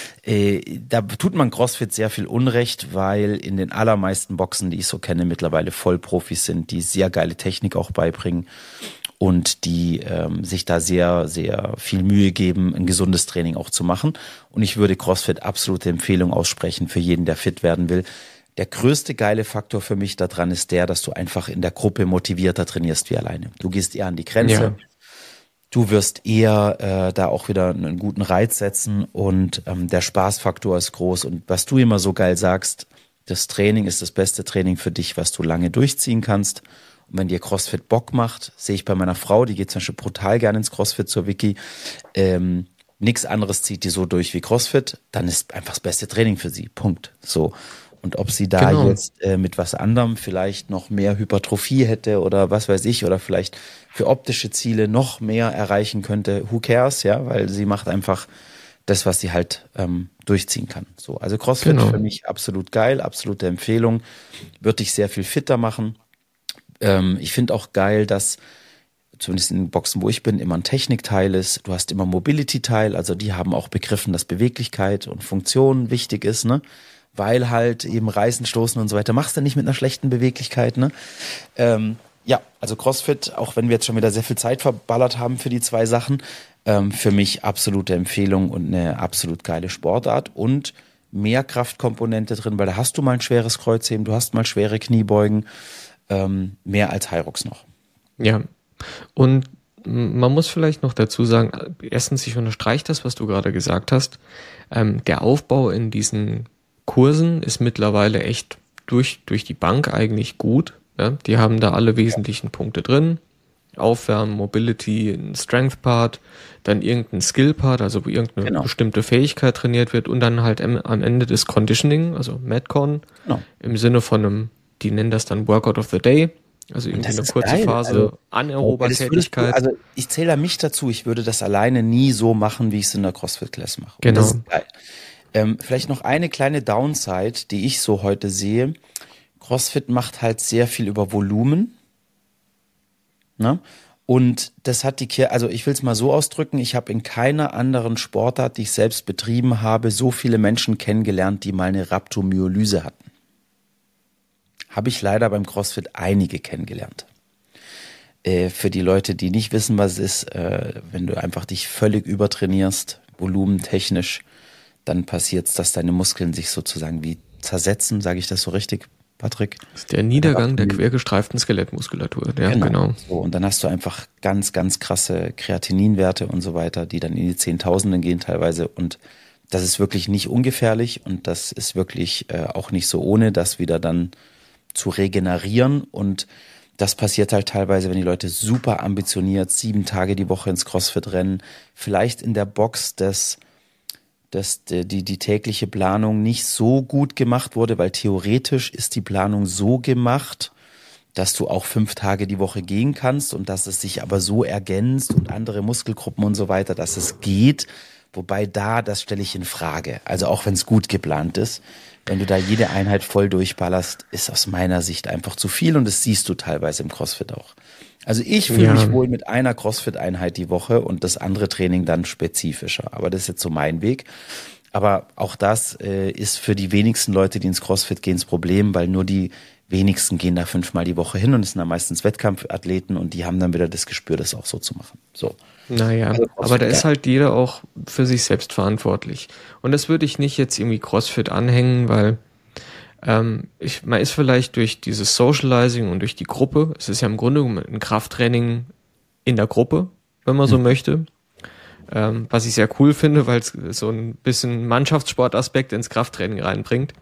A: da tut man CrossFit sehr viel Unrecht, weil in den allermeisten Boxen, die ich so kenne, mittlerweile Vollprofis sind, die sehr geile Technik auch beibringen und die sich da sehr, sehr viel Mühe geben, ein gesundes Training auch zu machen. Und ich würde CrossFit absolute Empfehlung aussprechen für jeden, der fit werden will. Der größte geile Faktor für mich daran ist der, dass du einfach in der Gruppe motivierter trainierst wie alleine. Du gehst eher an die Grenze. Ja. Du wirst eher da auch wieder einen guten Reiz setzen und der Spaßfaktor ist groß. Und was du immer so geil sagst, das Training ist das beste Training für dich, was du lange durchziehen kannst. Und wenn dir CrossFit Bock macht, sehe ich bei meiner Frau, die geht zum Beispiel brutal gerne ins CrossFit zur Vicky, nichts anderes zieht die so durch wie CrossFit, dann ist einfach das beste Training für sie. Punkt. So. Und ob sie da jetzt mit was anderem vielleicht noch mehr Hypertrophie hätte oder was weiß ich, oder vielleicht für optische Ziele noch mehr erreichen könnte, who cares, ja, weil sie macht einfach das, was sie halt durchziehen kann. So, also CrossFit für mich absolut geil, absolute Empfehlung, wird dich sehr viel fitter machen. Ich finde auch geil, dass zumindest in den Boxen, wo ich bin, immer ein Technikteil ist. Du hast immer Mobility-Teil, also die haben auch begriffen, dass Beweglichkeit und Funktion wichtig ist, ne? Weil halt eben Reißen, Stoßen und so weiter machst du nicht mit einer schlechten Beweglichkeit, ne? Ja, also CrossFit, auch wenn wir jetzt schon wieder sehr viel Zeit verballert haben für die zwei Sachen, für mich absolute Empfehlung und eine absolut geile Sportart und mehr Kraftkomponente drin, weil da hast du mal ein schweres Kreuzheben, du hast mal schwere Kniebeugen, mehr als Hyrox noch.
B: Ja, und man muss vielleicht noch dazu sagen, erstens, ich unterstreiche das, was du gerade gesagt hast, der Aufbau in diesen Kursen ist mittlerweile echt durch die Bank eigentlich gut. Ja? Die haben da alle wesentlichen Punkte drin. Aufwärmen, Mobility, ein Strength-Part, dann irgendein Skill-Part, also wo irgendeine bestimmte Fähigkeit trainiert wird und dann halt am Ende das Conditioning, also Metcon, im Sinne von einem, die nennen das dann Workout of the Day, also irgendwie eine kurze Phase anaerober Tätigkeit.
A: Also ich zähle da mich dazu, ich würde das alleine nie so machen, wie ich es in der CrossFit-Class mache.
B: Genau.
A: Das ist geil. Vielleicht noch eine kleine Downside, die ich so heute sehe. CrossFit macht halt sehr viel über Volumen. Ne? Und das hat also ich will es mal so ausdrücken, ich habe in keiner anderen Sportart, die ich selbst betrieben habe, so viele Menschen kennengelernt, die mal eine Rhabdomyolyse hatten. Habe ich leider beim CrossFit einige kennengelernt. Für die Leute, die nicht wissen, was es ist, wenn du einfach dich völlig übertrainierst, volumentechnisch, dann passiert es, dass deine Muskeln sich sozusagen wie zersetzen, sage ich das so richtig, Patrick?
B: Das ist der Niedergang der quergestreiften Skelettmuskulatur, ja, genau.
A: So, und dann hast du einfach ganz, ganz krasse Kreatininwerte und so weiter, die dann in die Zehntausenden gehen teilweise und das ist wirklich nicht ungefährlich und das ist wirklich auch nicht so ohne, das wieder dann zu regenerieren und das passiert halt teilweise, wenn die Leute super ambitioniert 7 Tage die Woche ins CrossFit rennen, vielleicht in der Box die tägliche Planung nicht so gut gemacht wurde, weil theoretisch ist die Planung so gemacht, dass du auch 5 Tage die Woche gehen kannst und dass es sich aber so ergänzt und andere Muskelgruppen und so weiter, dass es geht. Wobei das stelle ich in Frage. Also auch wenn es gut geplant ist, wenn du da jede Einheit voll durchballerst, ist aus meiner Sicht einfach zu viel und das siehst du teilweise im CrossFit auch. Also ich fühle mich wohl mit einer CrossFit-Einheit die Woche und das andere Training dann spezifischer. Aber das ist jetzt so mein Weg. Aber auch das ist für die wenigsten Leute, die ins CrossFit gehen, das Problem, weil nur die wenigsten gehen da 5-mal die Woche hin und es sind dann meistens Wettkampfathleten und die haben dann wieder das Gespür, das auch so zu machen. So.
B: Naja, also aber da ist halt jeder auch für sich selbst verantwortlich. Und das würde ich nicht jetzt irgendwie CrossFit anhängen, weil man ist vielleicht durch dieses Socializing und durch die Gruppe, es ist ja im Grunde ein Krafttraining in der Gruppe, wenn man so möchte, was ich sehr cool finde, weil es so ein bisschen Mannschaftssportaspekt ins Krafttraining reinbringt.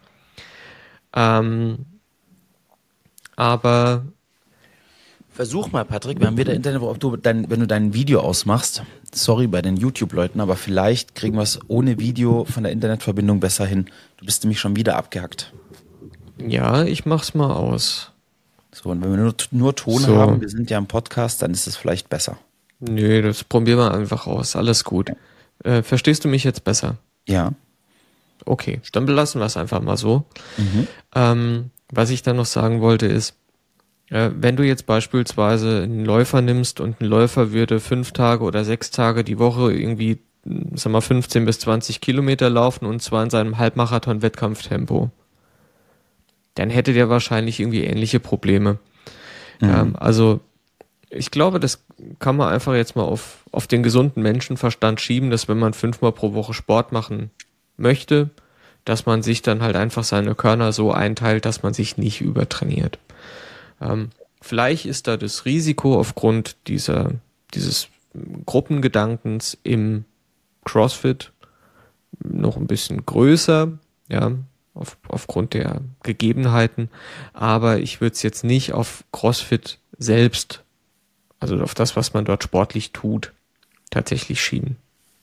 B: Aber
A: versuch mal, Patrick, wir haben wieder Internet, wenn du dein Video ausmachst, sorry bei den YouTube-Leuten, aber vielleicht kriegen wir es ohne Video von der Internetverbindung besser hin. Du bist nämlich schon wieder abgehackt.
B: Ja, ich mach's mal aus.
A: So, und wenn wir nur Ton haben, wir sind ja im Podcast, dann ist es vielleicht besser.
B: Nö, das probieren wir einfach aus. Alles gut. Ja. Verstehst du mich jetzt besser?
A: Ja.
B: Okay, dann belassen wir es einfach mal so. Was ich dann noch sagen wollte ist, Wenn du jetzt beispielsweise einen Läufer nimmst und ein Läufer würde 5 Tage oder 6 Tage die Woche irgendwie, 15 bis 20 Kilometer laufen und zwar in seinem Halbmarathon-Wettkampftempo, dann hätte der wahrscheinlich irgendwie ähnliche Probleme. Also ich glaube, das kann man einfach jetzt mal auf den gesunden Menschenverstand schieben, dass wenn man 5-mal pro Woche Sport machen möchte, dass man sich dann halt einfach seine Körner so einteilt, dass man sich nicht übertrainiert. Vielleicht ist da das Risiko aufgrund dieses Gruppengedankens im CrossFit noch ein bisschen größer, ja, aufgrund der Gegebenheiten, aber ich würde es jetzt nicht auf CrossFit selbst, also auf das, was man dort sportlich tut, tatsächlich schieben.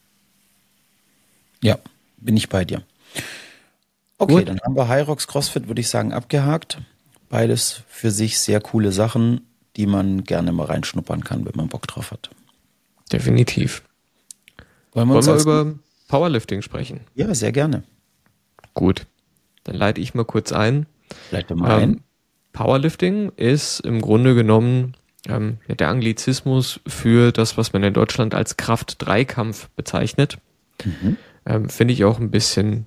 A: Ja, bin ich bei dir. Okay, gut. Dann haben wir Hyrox CrossFit, würde ich sagen, abgehakt. Beides für sich sehr coole Sachen, die man gerne mal reinschnuppern kann, wenn man Bock drauf hat.
B: Definitiv. Wollen wir über Powerlifting sprechen?
A: Ja, sehr gerne.
B: Gut, dann leite ich mal kurz ein.
A: Leite mal ein.
B: Powerlifting ist im Grunde genommen der Anglizismus für das, was man in Deutschland als Kraft-3-Kampf bezeichnet. Finde ich auch ein bisschen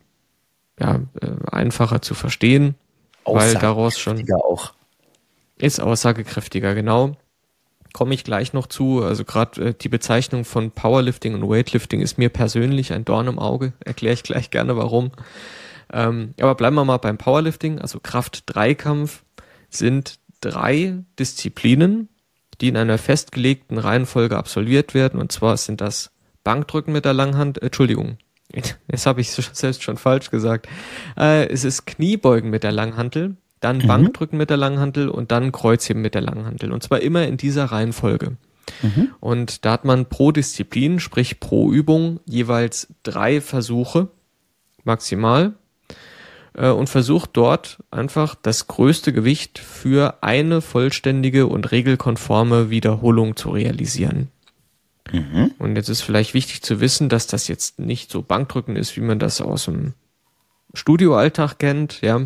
B: einfacher zu verstehen, weil daraus schon
A: auch.
B: Ist aussagekräftiger, genau. Komme ich gleich noch zu. Also gerade die Bezeichnung von Powerlifting und Weightlifting ist mir persönlich ein Dorn im Auge. Erkläre ich gleich gerne, warum. Aber bleiben wir mal beim Powerlifting. Also Kraft-3-Kampf sind 3 Disziplinen, die in einer festgelegten Reihenfolge absolviert werden. Und zwar sind das Bankdrücken mit der Langhantel, Entschuldigung, jetzt habe ich es selbst schon falsch gesagt. Es ist Kniebeugen mit der Langhantel, dann Bankdrücken mit der Langhantel und dann Kreuzheben mit der Langhantel. Und zwar immer in dieser Reihenfolge. Und da hat man pro Disziplin, sprich pro Übung, jeweils 3 Versuche maximal und versucht dort einfach das größte Gewicht für eine vollständige und regelkonforme Wiederholung zu realisieren. Und jetzt ist vielleicht wichtig zu wissen, dass das jetzt nicht so Bankdrücken ist, wie man das aus dem Studioalltag kennt, ja,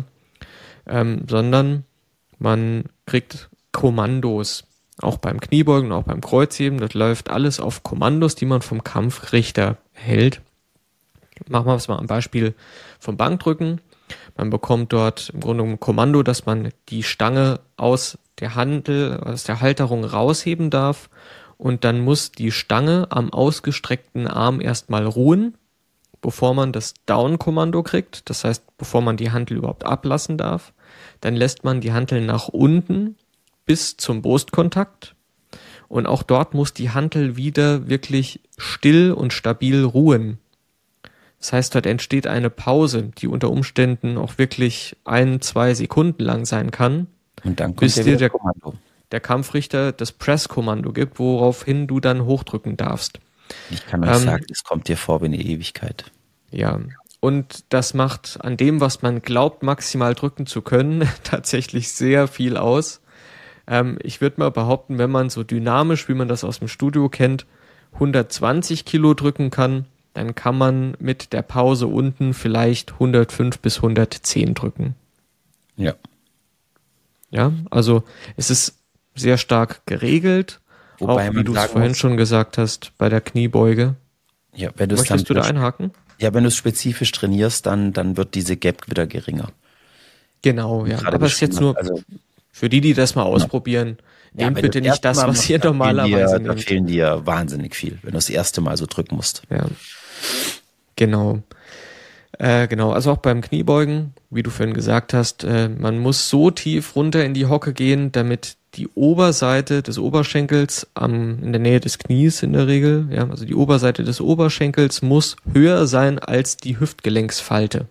B: sondern man kriegt Kommandos, auch beim Kniebeugen, auch beim Kreuzheben. Das läuft alles auf Kommandos, die man vom Kampfrichter hält. Machen wir es mal am Beispiel vom Bankdrücken. Man bekommt dort im Grunde ein Kommando, dass man die Stange aus der Halterung rausheben darf. Und dann muss die Stange am ausgestreckten Arm erstmal ruhen, bevor man das Down-Kommando kriegt. Das heißt, bevor man die Hantel überhaupt ablassen darf. Dann lässt man die Hantel nach unten bis zum Brustkontakt. Und auch dort muss die Hantel wieder wirklich still und stabil ruhen. Das heißt, dort entsteht eine Pause, die unter Umständen auch wirklich 1-2 Sekunden lang sein kann.
A: Und dann kommt der Kommando.
B: Der Kampfrichter das Press-Kommando gibt, woraufhin du dann hochdrücken darfst.
A: Ich kann euch sagen, es kommt dir vor wie eine Ewigkeit.
B: Ja, und das macht an dem, was man glaubt, maximal drücken zu können, tatsächlich sehr viel aus. Ich würde mal behaupten, wenn man so dynamisch, wie man das aus dem Studio kennt, 120 Kilo drücken kann, dann kann man mit der Pause unten vielleicht 105 bis 110 drücken.
A: Ja.
B: Ja, also es ist sehr stark geregelt, wobei auch wie du es vorhin schon gesagt hast, bei der Kniebeuge.
A: Ja, wenn
B: Möchtest du da einhaken?
A: Ja, wenn du es spezifisch trainierst, dann wird diese Gap wieder geringer.
B: Genau, ja. Aber es ist jetzt nur für die das mal ausprobieren. Nehmt bitte nicht das, was ihr normalerweise nehmt.
A: Da fehlen dir wahnsinnig viel, wenn du das erste Mal so drücken musst.
B: Ja, genau. Genau, also auch beim Kniebeugen, wie du vorhin gesagt hast, man muss so tief runter in die Hocke gehen, damit die Oberseite des Oberschenkels in der Nähe des Knies in der Regel, ja, also die Oberseite des Oberschenkels muss höher sein als die Hüftgelenksfalte.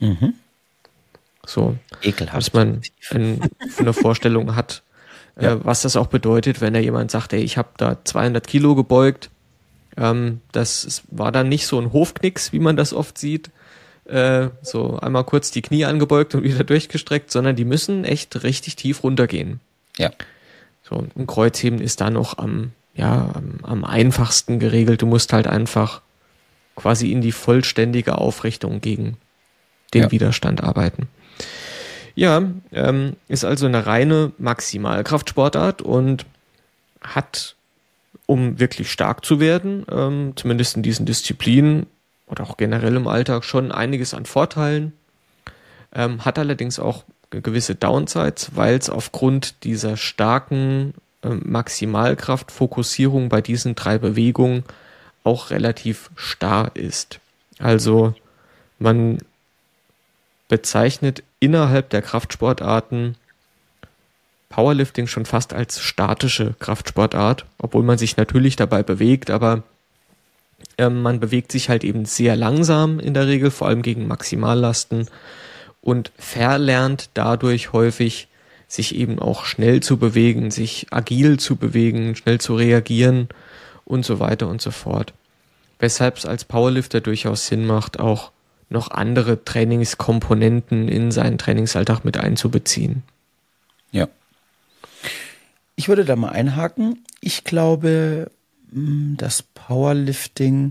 B: So,
A: ekelhaft.
B: Dass man eine Vorstellung hat, was das auch bedeutet, wenn da jemand sagt, ey, ich habe da 200 Kilo gebeugt. Das war dann nicht so ein Hofknicks, wie man das oft sieht, so einmal kurz die Knie angebeugt und wieder durchgestreckt, sondern die müssen echt richtig tief runtergehen.
A: Ja.
B: So, ein Kreuzheben ist da noch am einfachsten geregelt. Du musst halt einfach quasi in die vollständige Aufrichtung gegen den Widerstand arbeiten. Ja, ist also eine reine Maximalkraftsportart und hat, um wirklich stark zu werden, zumindest in diesen Disziplinen oder auch generell im Alltag, schon einiges an Vorteilen. Hat allerdings auch gewisse Downsides, weil es aufgrund dieser starken Maximalkraftfokussierung bei diesen 3 Bewegungen auch relativ starr ist. Also man bezeichnet innerhalb der Kraftsportarten Powerlifting schon fast als statische Kraftsportart, obwohl man sich natürlich dabei bewegt, aber man bewegt sich halt eben sehr langsam in der Regel, vor allem gegen Maximallasten und verlernt dadurch häufig, sich eben auch schnell zu bewegen, sich agil zu bewegen, schnell zu reagieren und so weiter und so fort. Weshalb es als Powerlifter durchaus Sinn macht, auch noch andere Trainingskomponenten in seinen Trainingsalltag mit einzubeziehen.
A: Ja. Ich würde da mal einhaken. Ich glaube, dass Powerlifting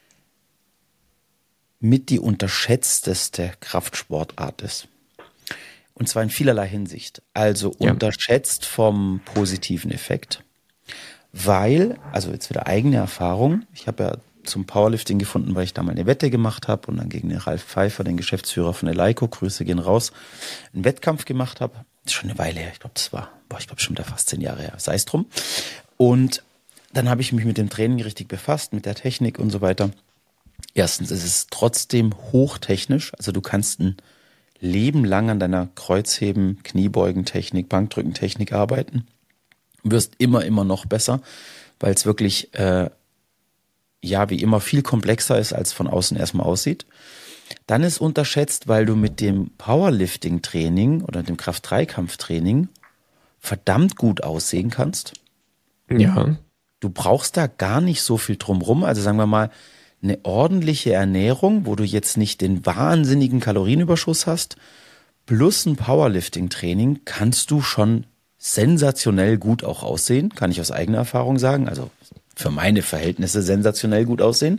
A: mit die unterschätzteste Kraftsportart ist. Und zwar in vielerlei Hinsicht. Also unterschätzt vom positiven Effekt. Weil, also jetzt wieder eigene Erfahrung, ich habe ja zum Powerlifting gefunden, weil ich da mal eine Wette gemacht habe und dann gegen den Ralf Pfeiffer, den Geschäftsführer von Eleiko, Grüße gehen raus, einen Wettkampf gemacht habe. Das ist schon eine Weile her, ich glaube, das war, schon wieder fast 10 Jahre her, sei es drum. Und dann habe ich mich mit dem Training richtig befasst, mit der Technik und so weiter. Erstens ist es trotzdem hochtechnisch, also du kannst ein Leben lang an deiner Kreuzheben, Kniebeugentechnik, Bankdrückentechnik arbeiten. Du wirst immer noch besser, weil es wirklich wie immer viel komplexer ist, als von außen erstmal aussieht. Dann ist unterschätzt, weil du mit dem Powerlifting-Training oder dem Kraft-3-Kampf-Training verdammt gut aussehen kannst.
B: Ja.
A: Du brauchst da gar nicht so viel drumrum. Also sagen wir mal, eine ordentliche Ernährung, wo du jetzt nicht den wahnsinnigen Kalorienüberschuss hast, plus ein Powerlifting-Training, kannst du schon sensationell gut auch aussehen. Kann ich aus eigener Erfahrung sagen. Also für meine Verhältnisse sensationell gut aussehen.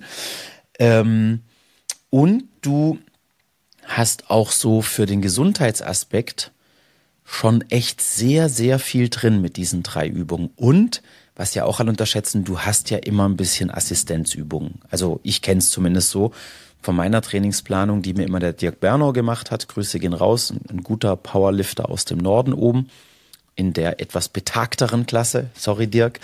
A: Und du hast auch so für den Gesundheitsaspekt schon echt sehr, sehr viel drin mit diesen 3 Übungen. Und, was ja auch alle unterschätzen, du hast ja immer ein bisschen Assistenzübungen. Also ich kenne es zumindest so von meiner Trainingsplanung, die mir immer der Dirk Bernau gemacht hat. Grüße gehen raus, ein guter Powerlifter aus dem Norden oben, in der etwas betagteren Klasse. Sorry, Dirk.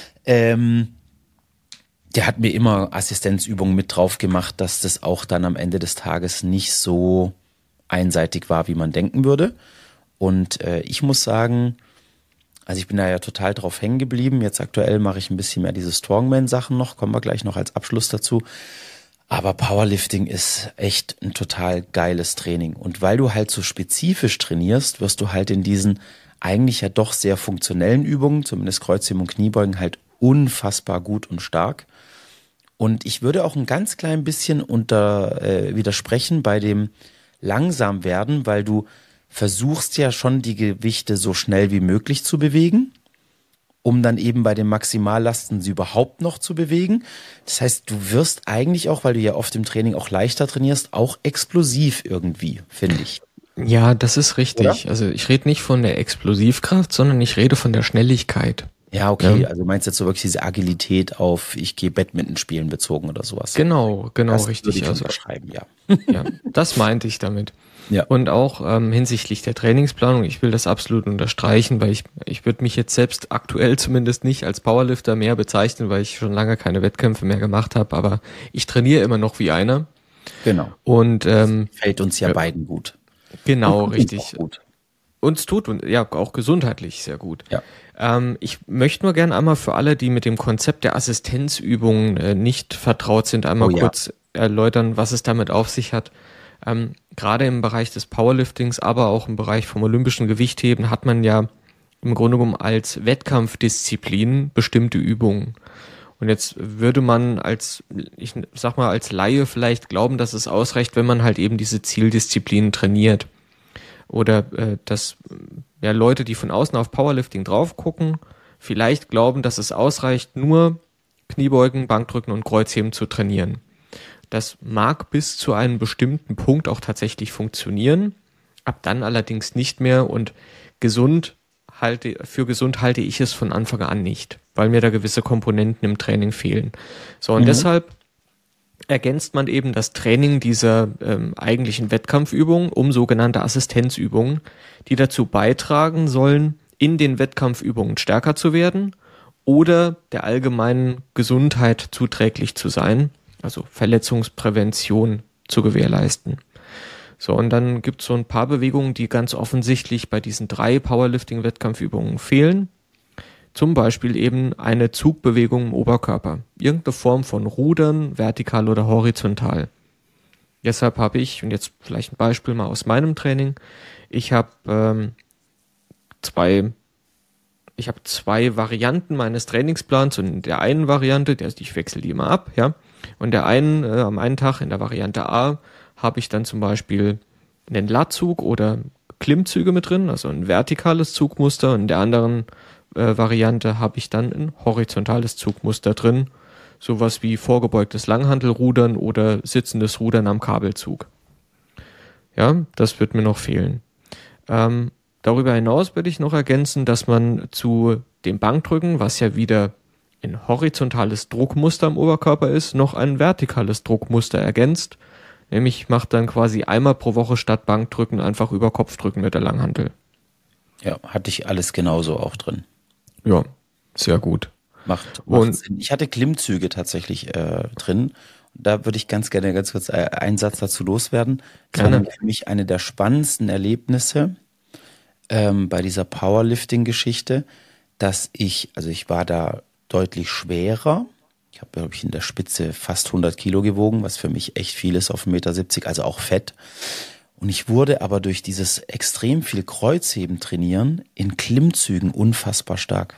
A: Der hat mir immer Assistenzübungen mit drauf gemacht, dass das auch dann am Ende des Tages nicht so einseitig war, wie man denken würde. Und ich muss sagen, also ich bin da ja total drauf hängen geblieben. Jetzt aktuell mache ich ein bisschen mehr diese Strongman-Sachen noch, kommen wir gleich noch als Abschluss dazu. Aber Powerlifting ist echt ein total geiles Training. Und weil du halt so spezifisch trainierst, wirst du halt in diesen eigentlich ja doch sehr funktionellen Übungen, zumindest Kreuzheben und Kniebeugen, halt unfassbar gut und stark. Und ich würde auch ein ganz klein bisschen widersprechen bei dem langsam werden, weil du versuchst ja schon die Gewichte so schnell wie möglich zu bewegen, um dann eben bei den Maximallasten sie überhaupt noch zu bewegen. Das heißt, du wirst eigentlich auch, weil du ja oft im Training auch leichter trainierst, auch explosiv irgendwie, finde ich.
B: Ja, das ist richtig. Oder? Also ich rede nicht von der Explosivkraft, sondern ich rede von der Schnelligkeit.
A: Ja, okay. Ja. Also meinst du jetzt so wirklich diese Agilität auf ich gehe Badminton spielen bezogen oder sowas?
B: Genau, das
A: Das
B: richtig.
A: würde ich unterschreiben, ja.
B: Ja, das meinte ich damit.
A: Ja.
B: Und auch hinsichtlich der Trainingsplanung, ich will das absolut unterstreichen, weil ich würde mich jetzt selbst aktuell zumindest nicht als Powerlifter mehr bezeichnen, weil ich schon lange keine Wettkämpfe mehr gemacht habe, aber ich trainiere immer noch wie einer.
A: Genau.
B: Und
A: fällt uns ja beiden gut.
B: Genau, richtig.
A: Gut.
B: Uns tut und ja auch gesundheitlich sehr gut.
A: Ja.
B: Ich möchte nur gerne einmal für alle, die mit dem Konzept der Assistenzübungen nicht vertraut sind, einmal kurz erläutern, was es damit auf sich hat. Gerade im Bereich des Powerliftings, aber auch im Bereich vom olympischen Gewichtheben hat man ja im Grunde genommen als Wettkampfdisziplin bestimmte Übungen. Und jetzt würde man als Laie vielleicht glauben, dass es ausreicht, wenn man halt eben diese Zieldisziplinen trainiert. Oder dass Leute, die von außen auf Powerlifting drauf gucken, vielleicht glauben, dass es ausreicht, nur Kniebeugen, Bankdrücken und Kreuzheben zu trainieren. Das mag bis zu einem bestimmten Punkt auch tatsächlich funktionieren, Ab dann allerdings nicht mehr, und für gesund halte ich es von Anfang an nicht, weil mir da gewisse Komponenten im Training fehlen. So, und deshalb ergänzt man eben das Training dieser eigentlichen Wettkampfübungen um sogenannte Assistenzübungen, die dazu beitragen sollen, in den Wettkampfübungen stärker zu werden oder der allgemeinen Gesundheit zuträglich zu sein, also Verletzungsprävention zu gewährleisten. So, und dann gibt es so ein paar Bewegungen, die ganz offensichtlich bei diesen 3 Powerlifting-Wettkampfübungen fehlen. Zum Beispiel eben eine Zugbewegung im Oberkörper. Irgendeine Form von Rudern, vertikal oder horizontal. Deshalb habe ich, und jetzt vielleicht ein Beispiel mal aus meinem Training, ich habe zwei Varianten meines Trainingsplans, und in der einen Variante, ich wechsle die immer ab, ja, und am einen Tag in der Variante A habe ich dann zum Beispiel einen Latzug oder Klimmzüge mit drin, also ein vertikales Zugmuster, und in der anderen Variante habe ich dann ein horizontales Zugmuster drin, sowas wie vorgebeugtes Langhantelrudern oder sitzendes Rudern am Kabelzug. Ja, das wird mir noch fehlen. Darüber hinaus würde ich noch ergänzen, dass man zu dem Bankdrücken, was ja wieder ein horizontales Druckmuster am Oberkörper ist, noch ein vertikales Druckmuster ergänzt. Nämlich macht dann quasi einmal pro Woche statt Bankdrücken einfach über Kopfdrücken mit der Langhantel.
A: Ja, hatte ich alles genauso auch drin.
B: Ja, sehr gut.
A: Macht Sinn. Ich hatte Klimmzüge tatsächlich drin. Da würde ich ganz gerne ganz kurz einen Satz dazu loswerden. Das war für mich eine der spannendsten Erlebnisse bei dieser Powerlifting-Geschichte, dass ich war da deutlich schwerer. Ich habe, glaube ich, in der Spitze fast 100 Kilo gewogen, was für mich echt viel ist auf 1,70 Meter, also auch Fett. Und ich wurde aber durch dieses extrem viel Kreuzheben trainieren in Klimmzügen unfassbar stark.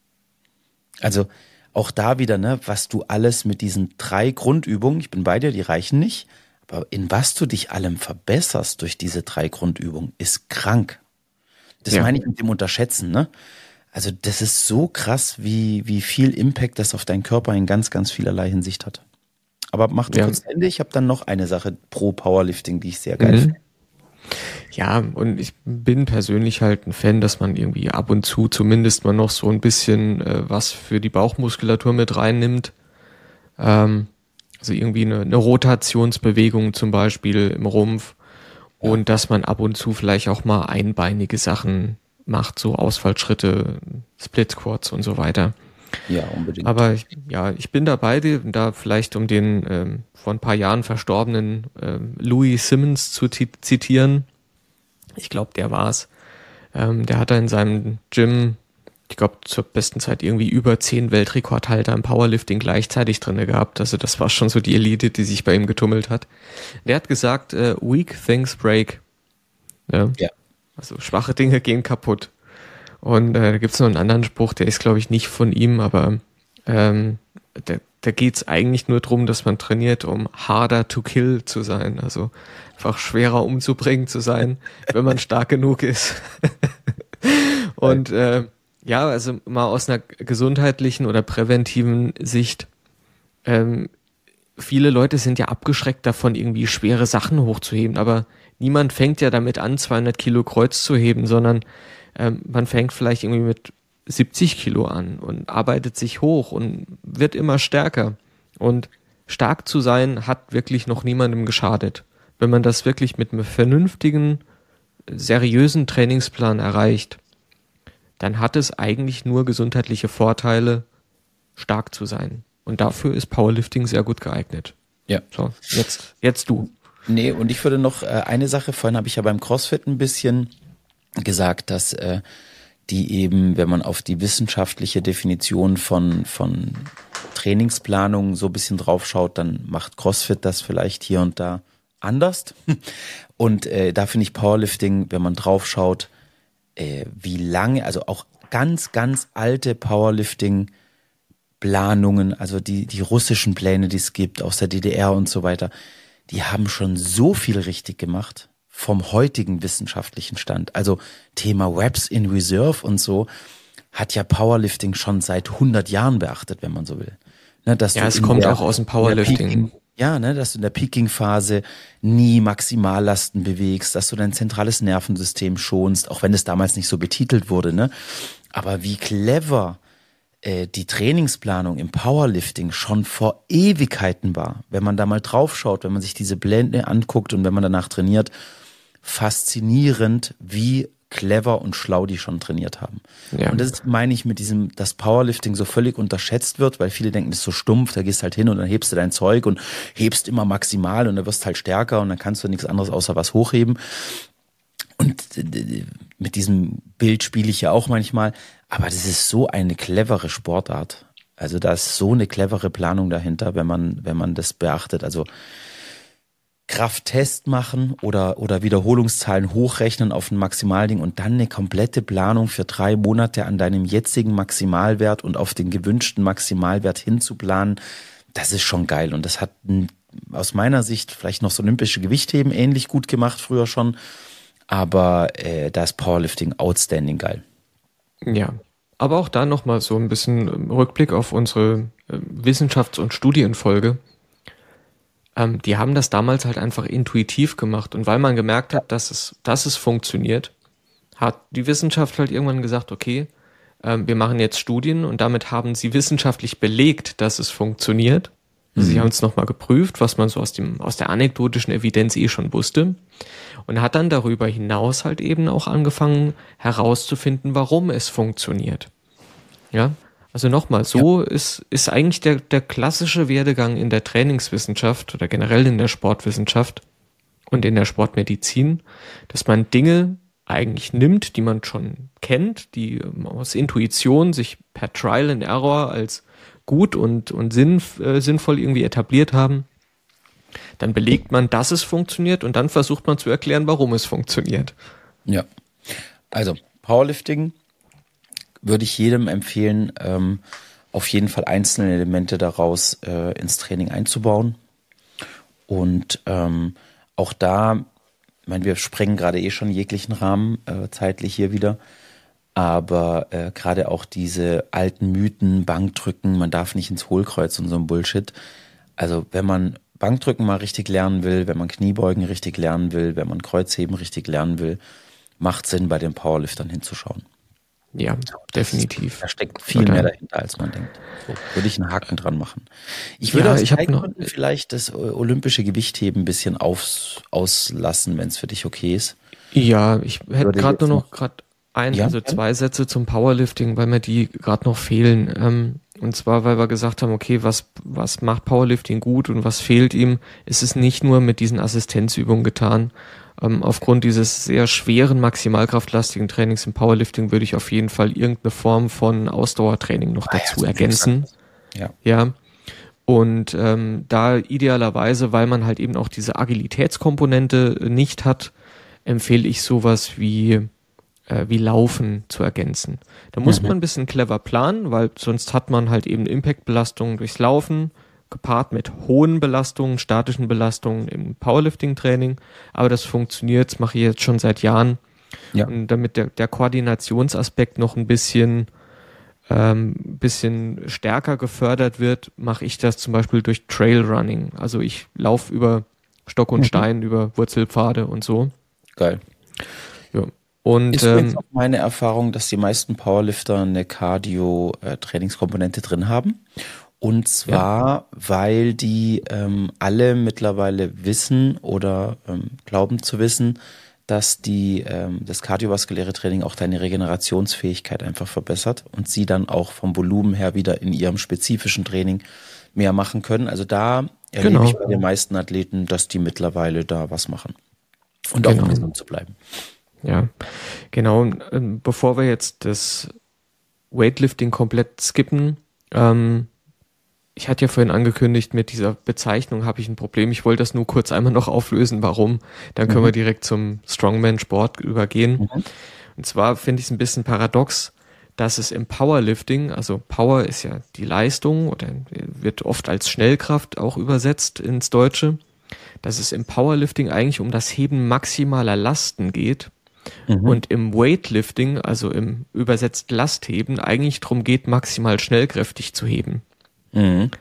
A: Also auch da wieder, ne, was du alles mit diesen 3 Grundübungen, ich bin bei dir, die reichen nicht, aber in was du dich allem verbesserst durch diese 3 Grundübungen, ist krank. Das meine ich mit dem Unterschätzen, ne? Also das ist so krass, wie viel Impact das auf deinen Körper in ganz, ganz vielerlei Hinsicht hat. Aber mach du kurz Ende. Ich habe dann noch eine Sache pro Powerlifting, die ich sehr geil finde.
B: Ja, und ich bin persönlich halt ein Fan, dass man irgendwie ab und zu zumindest mal noch so ein bisschen was für die Bauchmuskulatur mit reinnimmt. Also irgendwie eine Rotationsbewegung zum Beispiel im Rumpf. Ja. Und dass man ab und zu vielleicht auch mal einbeinige Sachen macht, so Ausfallschritte, Split Squats und so weiter.
A: Ja, unbedingt.
B: Aber ich bin dabei, da vielleicht um den vor ein paar Jahren verstorbenen Louis Simmons zu zitieren. Ich glaube, der war's. Der hat da in seinem Gym, ich glaube, zur besten Zeit irgendwie über 10 Weltrekordhalter im Powerlifting gleichzeitig drinne gehabt. Also das war schon so die Elite, die sich bei ihm getummelt hat. Der hat gesagt, weak things break. Ja. Also schwache Dinge gehen kaputt. Und da gibt's noch einen anderen Spruch, der ist, glaube ich, nicht von ihm, aber da geht's eigentlich nur drum, dass man trainiert, um harder to kill zu sein. Also einfach schwerer umzubringen zu sein, wenn man stark genug ist. Und also mal aus einer gesundheitlichen oder präventiven Sicht, viele Leute sind ja abgeschreckt davon, irgendwie schwere Sachen hochzuheben, aber niemand fängt ja damit an, 200 Kilo Kreuz zu heben, sondern man fängt vielleicht irgendwie mit 70 Kilo an und arbeitet sich hoch und wird immer stärker. Und stark zu sein hat wirklich noch niemandem geschadet. Wenn man das wirklich mit einem vernünftigen, seriösen Trainingsplan erreicht, dann hat es eigentlich nur gesundheitliche Vorteile, stark zu sein. Und dafür ist Powerlifting sehr gut geeignet.
A: Ja.
B: So, jetzt du.
A: Nee, und ich würde noch eine Sache, vorhin habe ich ja beim CrossFit ein bisschen gesagt, dass die eben, wenn man auf die wissenschaftliche Definition von Trainingsplanung so ein bisschen drauf schaut, dann macht CrossFit das vielleicht hier und da anders. Und da finde ich Powerlifting, wenn man drauf schaut, wie lange, also auch ganz, ganz alte Powerlifting-Planungen, also die russischen Pläne, die es gibt aus der DDR und so weiter, die haben schon so viel richtig gemacht vom heutigen wissenschaftlichen Stand. Also Thema Reps in Reserve und so hat ja Powerlifting schon seit 100 Jahren beachtet, wenn man so will. Ne, dass
B: es kommt auch aus dem Powerlifting.
A: Ja, ne, dass du in der Peaking-Phase nie Maximallasten bewegst, dass du dein zentrales Nervensystem schonst, auch wenn es damals nicht so betitelt wurde, ne? Aber wie clever die Trainingsplanung im Powerlifting schon vor Ewigkeiten war, wenn man da mal drauf schaut, wenn man sich diese Blende anguckt und wenn man danach trainiert, faszinierend, wie clever und schlau die schon trainiert haben. Ja. Und das meine ich mit diesem, dass Powerlifting so völlig unterschätzt wird, weil viele denken, das ist so stumpf, da gehst halt hin und dann hebst du dein Zeug und hebst immer maximal und dann wirst halt stärker und dann kannst du nichts anderes außer was hochheben. Und mit diesem Bild spiele ich ja auch manchmal, aber das ist so eine clevere Sportart. Also da ist so eine clevere Planung dahinter, wenn man das beachtet. Also Krafttest machen oder Wiederholungszahlen hochrechnen auf ein Maximalding und dann eine komplette Planung für 3 Monate an deinem jetzigen Maximalwert und auf den gewünschten Maximalwert hinzuplanen, das ist schon geil. Und das hat aus meiner Sicht vielleicht noch das olympische Gewichtheben ähnlich gut gemacht, früher schon. Aber da ist Powerlifting outstanding geil.
B: Ja, aber auch da nochmal so ein bisschen Rückblick auf unsere Wissenschafts- und Studienfolge. Die haben das damals halt einfach intuitiv gemacht. Und weil man gemerkt hat, dass es funktioniert, hat die Wissenschaft halt irgendwann gesagt, okay, wir machen jetzt Studien und damit haben sie wissenschaftlich belegt, dass es funktioniert. Sie haben es nochmal geprüft, was man so aus der anekdotischen Evidenz schon wusste. Und hat dann darüber hinaus halt eben auch angefangen herauszufinden, warum es funktioniert. Ja, also nochmal, so ist eigentlich der klassische Werdegang in der Trainingswissenschaft oder generell in der Sportwissenschaft und in der Sportmedizin, dass man Dinge eigentlich nimmt, die man schon kennt, die aus Intuition sich per Trial and Error als gut und sinnvoll irgendwie etabliert haben. Dann belegt man, dass es funktioniert und dann versucht man zu erklären, warum es funktioniert.
A: Ja, also Powerlifting würde ich jedem empfehlen, auf jeden Fall einzelne Elemente daraus ins Training einzubauen. Und auch da, ich meine, wir sprengen gerade schon jeglichen Rahmen zeitlich hier wieder, aber gerade auch diese alten Mythen, Bankdrücken, man darf nicht ins Hohlkreuz und so ein Bullshit. Also wenn man Bankdrücken mal richtig lernen will, wenn man Kniebeugen richtig lernen will, wenn man Kreuzheben richtig lernen will, macht Sinn, bei den Powerliftern hinzuschauen.
B: Ja, definitiv.
A: Da steckt viel mehr dahinter, als man denkt. So, würde ich einen Haken dran machen. Ich würde aus Zeitgründen vielleicht das olympische Gewichtheben ein bisschen auslassen, wenn es für dich okay ist.
B: Ja, ich hätte gerade nur noch also 2 Sätze zum Powerlifting, weil mir die gerade noch fehlen. Und zwar, weil wir gesagt haben, okay, was macht Powerlifting gut und was fehlt ihm? Es ist nicht nur mit diesen Assistenzübungen getan. Aufgrund dieses sehr schweren, maximalkraftlastigen Trainings im Powerlifting würde ich auf jeden Fall irgendeine Form von Ausdauertraining noch dazu ergänzen. Ja. Und da idealerweise, weil man halt eben auch diese Agilitätskomponente nicht hat, empfehle ich sowas wie Laufen zu ergänzen. Da muss man ein bisschen clever planen, weil sonst hat man halt eben Impact-Belastungen durchs Laufen, gepaart mit hohen Belastungen, statischen Belastungen im Powerlifting-Training. Aber das funktioniert, das mache ich jetzt schon seit Jahren. Ja. Und damit der Koordinationsaspekt noch ein bisschen stärker gefördert wird, mache ich das zum Beispiel durch Trailrunning. Also ich laufe über Stock und Stein, über Wurzelpfade und so.
A: Geil.
B: Ja. Und,
A: ist übrigens auch meine Erfahrung, dass die meisten Powerlifter eine Cardio-Trainingskomponente drin haben. Und zwar, weil die alle mittlerweile wissen oder glauben zu wissen, dass das kardiovaskuläre Training auch deine Regenerationsfähigkeit einfach verbessert und sie dann auch vom Volumen her wieder in ihrem spezifischen Training mehr machen können. Also da erlebe ich bei den meisten Athleten, dass die mittlerweile da was machen. Und auch um gesund zu bleiben.
B: Ja, genau. Bevor wir jetzt das Weightlifting komplett skippen, ich hatte ja vorhin angekündigt, mit dieser Bezeichnung habe ich ein Problem. Ich wollte das nur kurz einmal noch auflösen, warum. Dann können wir direkt zum Strongman-Sport übergehen. Und zwar finde ich es ein bisschen paradox, dass es im Powerlifting, also Power ist ja die Leistung oder wird oft als Schnellkraft auch übersetzt ins Deutsche, dass es im Powerlifting eigentlich um das Heben maximaler Lasten geht. Und im Weightlifting, also im übersetzt Lastheben, eigentlich darum geht, maximal schnellkräftig zu heben.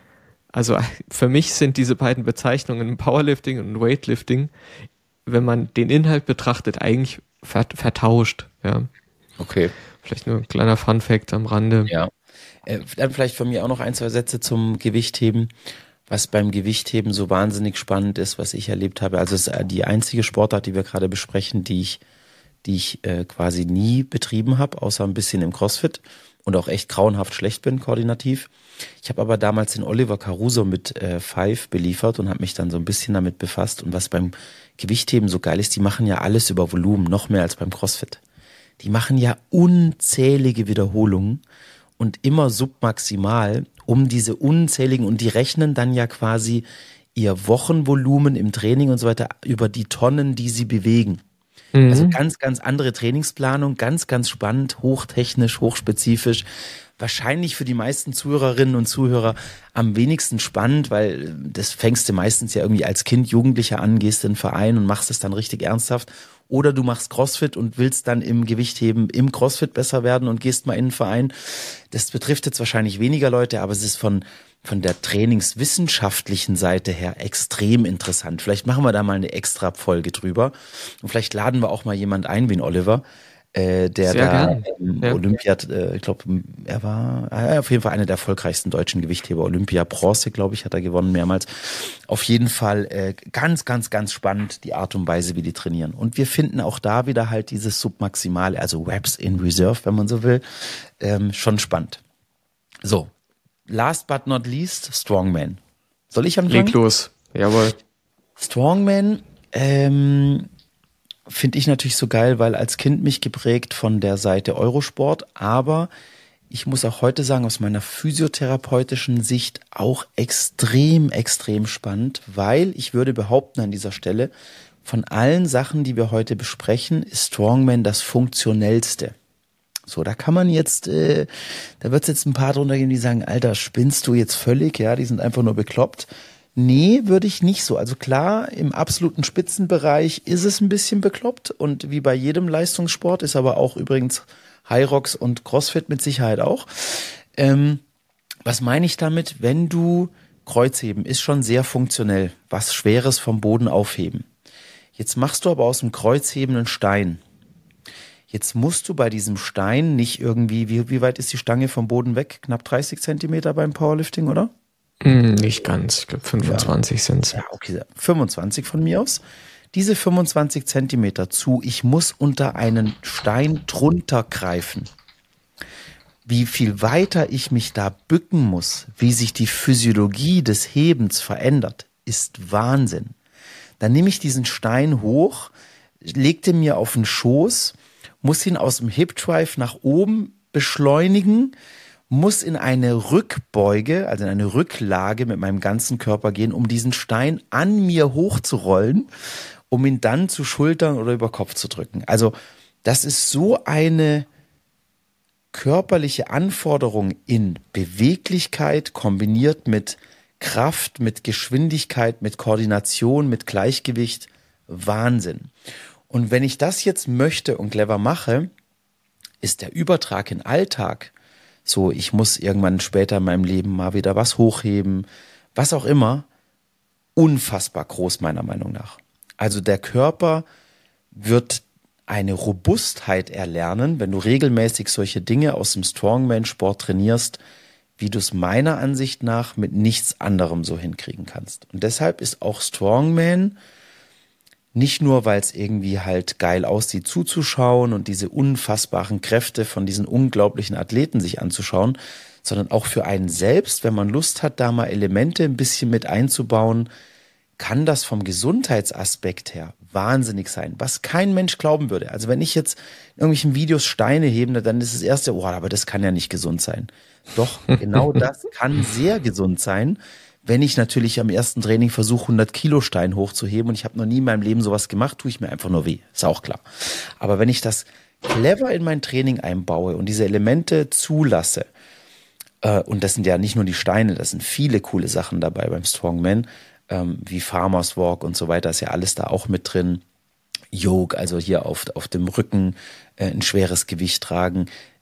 B: Also für mich sind diese beiden Bezeichnungen Powerlifting und Weightlifting, wenn man den Inhalt betrachtet, eigentlich vertauscht. Ja.
A: Okay.
B: Vielleicht nur ein kleiner Funfact am Rande.
A: Ja. Dann vielleicht von mir auch noch 1, 2 Sätze zum Gewichtheben. Was beim Gewichtheben so wahnsinnig spannend ist, was ich erlebt habe. Also es ist die einzige Sportart, die wir gerade besprechen, die ich quasi nie betrieben habe, außer ein bisschen im CrossFit und auch echt grauenhaft schlecht bin, koordinativ. Ich habe aber damals den Oliver Caruso mit Five beliefert und habe mich dann so ein bisschen damit befasst. Und was beim Gewichtheben so geil ist, die machen ja alles über Volumen, noch mehr als beim CrossFit. Die machen ja unzählige Wiederholungen und immer submaximal, um diese unzähligen, und die rechnen dann ja quasi ihr Wochenvolumen im Training und so weiter über die Tonnen, die sie bewegen. Also ganz, ganz andere Trainingsplanung, ganz, ganz spannend, hochtechnisch, hochspezifisch. Wahrscheinlich für die meisten Zuhörerinnen und Zuhörer am wenigsten spannend, weil das fängst du meistens ja irgendwie als Kind, Jugendlicher an, gehst in den Verein und machst es dann richtig ernsthaft. Oder du machst CrossFit und willst dann im Gewichtheben im CrossFit besser werden und gehst mal in den Verein. Das betrifft jetzt wahrscheinlich weniger Leute, aber es ist von der trainingswissenschaftlichen Seite her extrem interessant. Vielleicht machen wir da mal eine extra Folge drüber. Und vielleicht laden wir auch mal jemand ein wie ein Oliver, der sehr da Olympiad, ich glaube, er war auf jeden Fall einer der erfolgreichsten deutschen Gewichtheber. Olympia Bronze, glaube ich, hat er gewonnen mehrmals. Auf jeden Fall ganz, ganz, ganz spannend die Art und Weise, wie die trainieren. Und wir finden auch da wieder halt dieses Submaximale, also Reps in Reserve, wenn man so will, schon spannend. So, last but not least, Strongman. Soll ich anfangen?
B: Leg los, jawohl.
A: Strongman, finde ich natürlich so geil, weil als Kind mich geprägt von der Seite Eurosport, aber ich muss auch heute sagen, aus meiner physiotherapeutischen Sicht auch extrem, extrem spannend, weil ich würde behaupten an dieser Stelle, von allen Sachen, die wir heute besprechen, ist Strongman das funktionellste. So, da kann man jetzt, da wird es jetzt ein paar drunter geben, die sagen, Alter, spinnst du jetzt völlig? Ja, die sind einfach nur bekloppt. Nee, würde ich nicht so. Also klar, im absoluten Spitzenbereich ist es ein bisschen bekloppt und wie bei jedem Leistungssport ist aber auch übrigens Hyrox und CrossFit mit Sicherheit auch. Was meine ich damit? Wenn du Kreuzheben ist schon sehr funktionell, was Schweres vom Boden aufheben. Jetzt machst du aber aus dem Kreuzheben einen Stein. Jetzt musst du bei diesem Stein nicht irgendwie, wie weit ist die Stange vom Boden weg? Knapp 30 Zentimeter beim Powerlifting, oder?
B: Nicht ganz, ich glaube 25 sind's.
A: Ja, okay, 25 von mir aus. Diese 25 Zentimeter ich muss unter einen Stein drunter greifen. Wie viel weiter ich mich da bücken muss, wie sich die Physiologie des Hebens verändert, ist Wahnsinn. Dann nehme ich diesen Stein hoch, leg den mir auf den Schoß, muss ihn aus dem Hip Drive nach oben beschleunigen, muss in eine Rückbeuge, also in eine Rücklage mit meinem ganzen Körper gehen, um diesen Stein an mir hochzurollen, um ihn dann zu Schultern oder über Kopf zu drücken. Also das ist so eine körperliche Anforderung in Beweglichkeit kombiniert mit Kraft, mit Geschwindigkeit, mit Koordination, mit Gleichgewicht. Wahnsinn. Und wenn ich das jetzt möchte und clever mache, ist der Übertrag in den Alltag so, ich muss irgendwann später in meinem Leben mal wieder was hochheben, was auch immer, unfassbar groß meiner Meinung nach. Also der Körper wird eine Robustheit erlernen, wenn du regelmäßig solche Dinge aus dem Strongman-Sport trainierst, wie du es meiner Ansicht nach mit nichts anderem so hinkriegen kannst. Und deshalb ist auch Strongman nicht nur, weil es irgendwie halt geil aussieht zuzuschauen und diese unfassbaren Kräfte von diesen unglaublichen Athleten sich anzuschauen, sondern auch für einen selbst, wenn man Lust hat, da mal Elemente ein bisschen mit einzubauen, kann das vom Gesundheitsaspekt her wahnsinnig sein, was kein Mensch glauben würde. Also wenn ich jetzt in irgendwelchen Videos Steine hebe, dann ist das erste, oh, aber das kann ja nicht gesund sein. Doch, genau das kann sehr gesund sein, wenn ich natürlich am ersten Training versuche, 100 Kilo Stein hochzuheben und ich habe noch nie in meinem Leben sowas gemacht, tue ich mir einfach nur weh. Ist auch klar. Aber wenn ich das clever in mein Training einbaue und diese Elemente zulasse, und das sind ja nicht nur die Steine, das sind viele coole Sachen dabei beim Strongman, wie Farmers Walk und so weiter, ist ja alles da auch mit drin. Yoke, also hier auf dem Rücken ein schweres Gewicht tragen.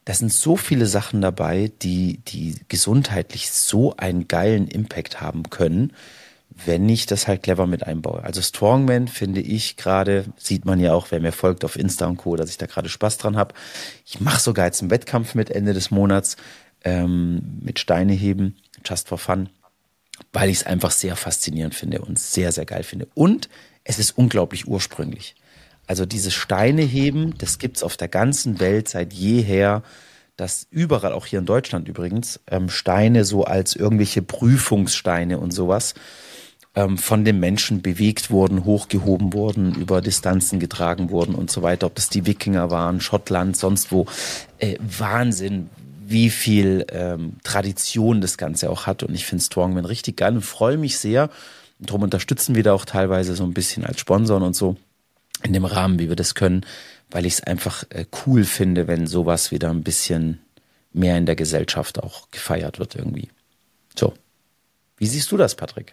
A: da sind so viele Sachen dabei, die gesundheitlich so einen geilen Impact haben können, wenn ich das halt clever mit einbaue. Also Strongman finde ich gerade, sieht man ja auch, wer mir folgt auf Insta und Co., dass ich da gerade Spaß dran habe. Ich mache sogar jetzt einen Wettkampf mit Ende des Monats mit Steine heben, just for fun, weil ich es einfach sehr faszinierend finde und sehr, sehr geil finde. Und es ist unglaublich ursprünglich. Also dieses Steineheben, das gibt's auf der ganzen Welt seit jeher, dass überall, auch hier in Deutschland übrigens, Steine so als irgendwelche Prüfungssteine und sowas von den Menschen bewegt wurden, hochgehoben wurden, über Distanzen getragen wurden und so weiter. Ob das die Wikinger waren, Schottland, sonst wo. Wahnsinn, wie viel Tradition das Ganze auch hat. Und ich finde Strongman richtig geil und freue mich sehr. Und darum unterstützen wir da auch teilweise so ein bisschen als Sponsoren und so in dem Rahmen, wie wir das können, weil ich es einfach cool finde, wenn sowas wieder ein bisschen mehr in der Gesellschaft auch gefeiert wird irgendwie. So, wie siehst du das, Patrick?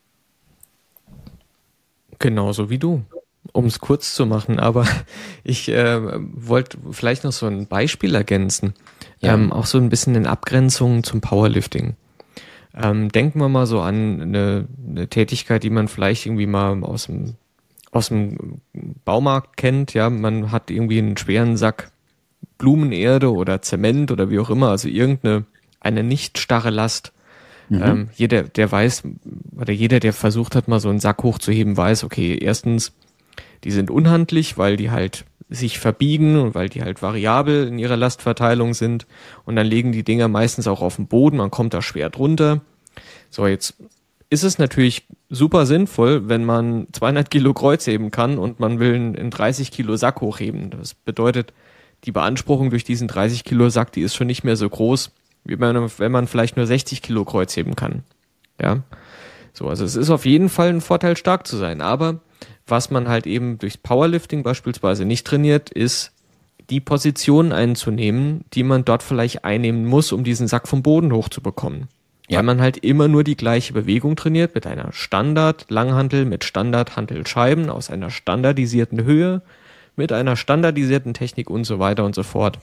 B: Genauso wie du, um es kurz zu machen, aber ich wollte vielleicht noch so ein Beispiel ergänzen, auch so ein bisschen in Abgrenzung zum Powerlifting. Denken wir mal so an eine Tätigkeit, die man vielleicht irgendwie mal aus dem Baumarkt kennt, ja, man hat irgendwie einen schweren Sack Blumenerde oder Zement oder wie auch immer, also eine nicht starre Last. Jeder, der weiß, oder jeder, der versucht hat, mal so einen Sack hochzuheben, weiß, okay, erstens, die sind unhandlich, weil die halt sich verbiegen und weil die halt variabel in ihrer Lastverteilung sind und dann liegen die Dinger meistens auch auf dem Boden, man kommt da schwer drunter. So, jetzt ist es natürlich super sinnvoll, wenn man 200 Kilo Kreuz heben kann und man will einen 30 Kilo Sack hochheben. Das bedeutet, die Beanspruchung durch diesen 30 Kilo Sack, die ist schon nicht mehr so groß, wie wenn man vielleicht nur 60 Kilo Kreuz heben kann. Ja. So, also es ist auf jeden Fall ein Vorteil, stark zu sein. Aber was man halt eben durchs Powerlifting beispielsweise nicht trainiert, ist die Position einzunehmen, die man dort vielleicht einnehmen muss, um diesen Sack vom Boden hochzubekommen. Ja. Weil man halt immer nur die gleiche Bewegung trainiert mit einer Standard-Langhantel, mit Standard-Hantelscheiben aus einer standardisierten Höhe, mit einer standardisierten Technik und so weiter und so fort.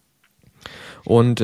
B: Und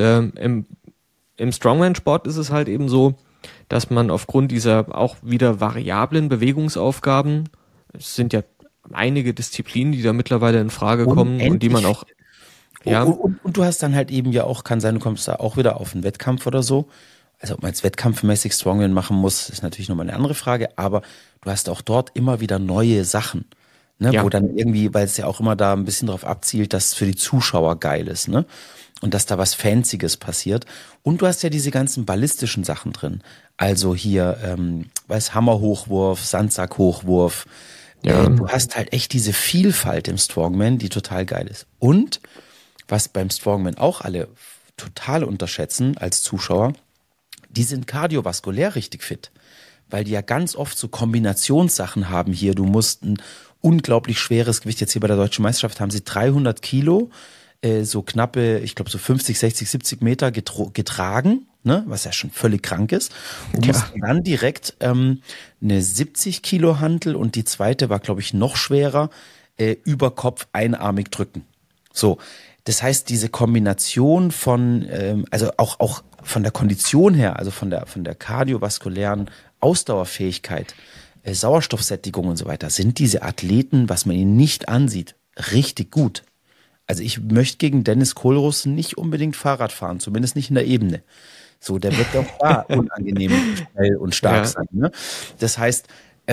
B: im Strongman-Sport ist es halt eben so, dass man aufgrund dieser auch wieder variablen Bewegungsaufgaben, es sind ja einige Disziplinen, die da mittlerweile in Frage kommen und die man auch...
A: Ja. Und du hast dann halt eben ja auch, kann sein, du kommst da auch wieder auf einen Wettkampf oder so. Also ob man jetzt wettkampfmäßig Strongman machen muss, ist natürlich nochmal eine andere Frage, aber du hast auch dort immer wieder neue Sachen, ne? Ja. Wo dann irgendwie, weil es ja auch immer da ein bisschen drauf abzielt, dass es für die Zuschauer geil ist, ne? Und dass da was Fancyes passiert. Und du hast ja diese ganzen ballistischen Sachen drin. Also hier, Hammerhochwurf, Sandsackhochwurf. Ja. Du hast halt echt diese Vielfalt im Strongman, die total geil ist. Und was beim Strongman auch alle total unterschätzen als Zuschauer, die sind kardiovaskulär richtig fit. Weil die ja ganz oft so Kombinationssachen haben hier. Du musst ein unglaublich schweres Gewicht, jetzt hier bei der Deutschen Meisterschaft haben sie 300 Kilo, so knappe, ich glaube so 50, 60, 70 Meter getragen, ne, was ja schon völlig krank ist. Und mussten dann direkt eine 70 Kilo Hantel und die zweite war, glaube ich, noch schwerer, über Kopf einarmig drücken. So, das heißt, diese Kombination von, also auch von der Kondition her, also von der kardiovaskulären Ausdauerfähigkeit, Sauerstoffsättigung und so weiter, sind diese Athleten, was man ihnen nicht ansieht, richtig gut. Also ich möchte gegen Dennis Kohlruss nicht unbedingt Fahrrad fahren, zumindest nicht in der Ebene. So, der wird auch da unangenehm schnell und stark sein. Ne? Das heißt,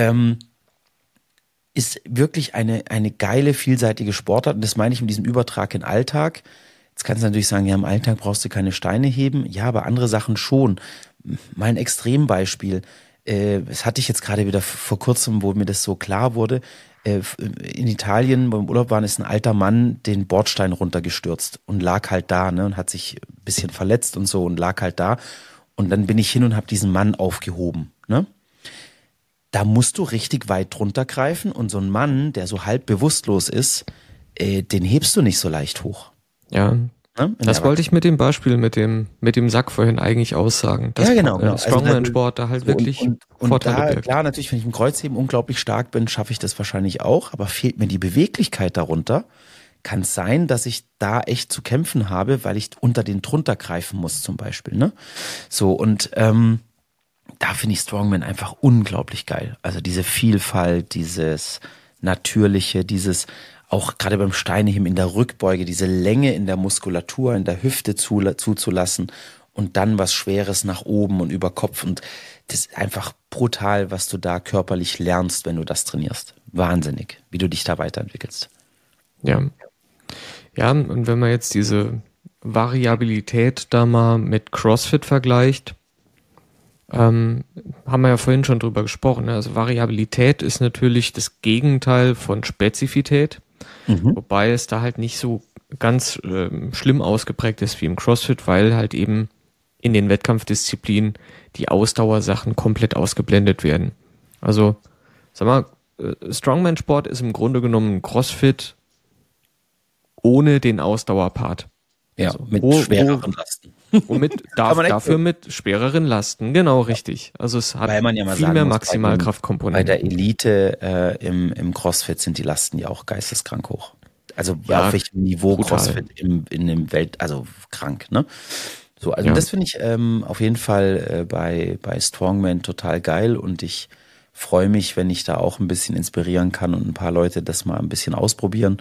A: ist wirklich eine geile, vielseitige Sportart. Und das meine ich mit diesem Übertrag in den Alltag. Jetzt kannst du natürlich sagen, ja, im Alltag brauchst du keine Steine heben. Ja, aber andere Sachen schon. Mal ein Extrembeispiel. Das hatte ich jetzt gerade wieder vor kurzem, wo mir das so klar wurde. In Italien beim Urlaub waren, ist ein alter Mann den Bordstein runtergestürzt und lag halt da, ne, und hat sich ein bisschen verletzt und so und lag halt da. Und dann bin ich hin und habe diesen Mann aufgehoben, ne? Da musst du richtig weit drunter greifen und so ein Mann, der so halb bewusstlos ist, den hebst du nicht so leicht hoch.
B: Ja. Ne? Das wollte ich mit dem Beispiel, mit dem Sack vorhin eigentlich aussagen. Dass
A: ja, genau.
B: Strongman-Sport da halt so wirklich
A: und Vorteile birgt. Klar, natürlich, wenn ich im Kreuzheben unglaublich stark bin, schaffe ich das wahrscheinlich auch, aber fehlt mir die Beweglichkeit darunter, kann es sein, dass ich da echt zu kämpfen habe, weil ich unter den drunter greifen muss zum Beispiel, ne? So, und da finde ich Strongman einfach unglaublich geil. Also diese Vielfalt, dieses Natürliche, dieses auch gerade beim Steineheben in der Rückbeuge, diese Länge in der Muskulatur, in der Hüfte zuzulassen und dann was Schweres nach oben und über Kopf. Und das ist einfach brutal, was du da körperlich lernst, wenn du das trainierst. Wahnsinnig, wie du dich da weiterentwickelst.
B: Ja. Ja, und wenn man jetzt diese Variabilität da mal mit CrossFit vergleicht, haben wir ja vorhin schon drüber gesprochen. Also Variabilität ist natürlich das Gegenteil von Spezifität, wobei es da halt nicht so ganz schlimm ausgeprägt ist wie im CrossFit, weil halt eben in den Wettkampfdisziplinen die Ausdauersachen komplett ausgeblendet werden. Also, sag mal, Strongman-Sport ist im Grunde genommen CrossFit ohne den Ausdauerpart.
A: Ja,
B: also,
A: mit schwereren Lasten.
B: Und dafür mit schwereren Lasten, genau, richtig. Also es hat viel mehr Maximalkraftkomponenten.
A: Bei der Elite im CrossFit sind die Lasten ja auch geisteskrank hoch. Also auf welchem Niveau brutal. CrossFit in dem also krank, ne? So, also das finde ich auf jeden Fall bei Strongman total geil und ich freue mich, wenn ich da auch ein bisschen inspirieren kann und ein paar Leute das mal ein bisschen ausprobieren.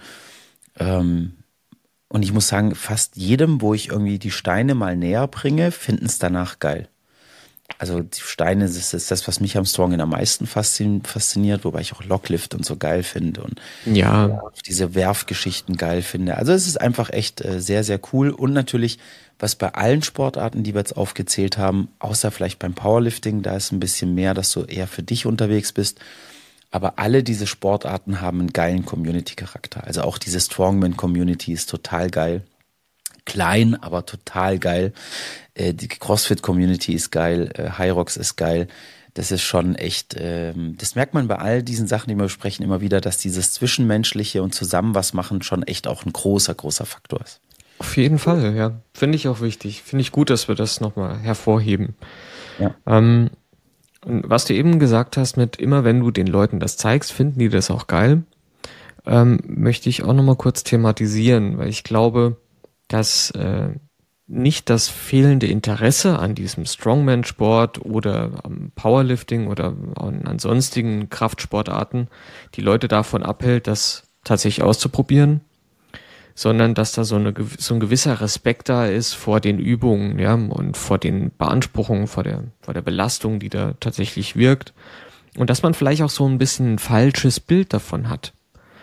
A: Und ich muss sagen, fast jedem, wo ich irgendwie die Steine mal näher bringe, finden es danach geil. Also die Steine, das ist das, was mich am Strongman am meisten fasziniert, wobei ich auch Locklift und so geil finde und diese Werfgeschichten geil finde. Also es ist einfach echt sehr, sehr cool. Und natürlich, was bei allen Sportarten, die wir jetzt aufgezählt haben, außer vielleicht beim Powerlifting, da ist ein bisschen mehr, dass du eher für dich unterwegs bist. Aber alle diese Sportarten haben einen geilen Community-Charakter. Also auch diese Strongman-Community ist total geil. Klein, aber total geil. Die CrossFit-Community ist geil. Hyrox ist geil. Das ist schon echt, das merkt man bei all diesen Sachen, die wir besprechen, immer wieder, dass dieses Zwischenmenschliche und zusammen was machen schon echt auch ein großer, großer Faktor ist.
B: Auf jeden Fall, ja. Finde ich auch wichtig. Finde ich gut, dass wir das nochmal hervorheben.
A: Ja.
B: Und was du eben gesagt hast mit immer wenn du den Leuten das zeigst, finden die das auch geil, möchte ich auch nochmal kurz thematisieren, weil ich glaube, dass nicht das fehlende Interesse an diesem Strongman-Sport oder am Powerlifting oder an sonstigen Kraftsportarten die Leute davon abhält, das tatsächlich auszuprobieren, sondern dass da so ein gewisser Respekt da ist vor den Übungen, ja, und vor den Beanspruchungen, vor der Belastung, die da tatsächlich wirkt. Und dass man vielleicht auch so ein bisschen ein falsches Bild davon hat.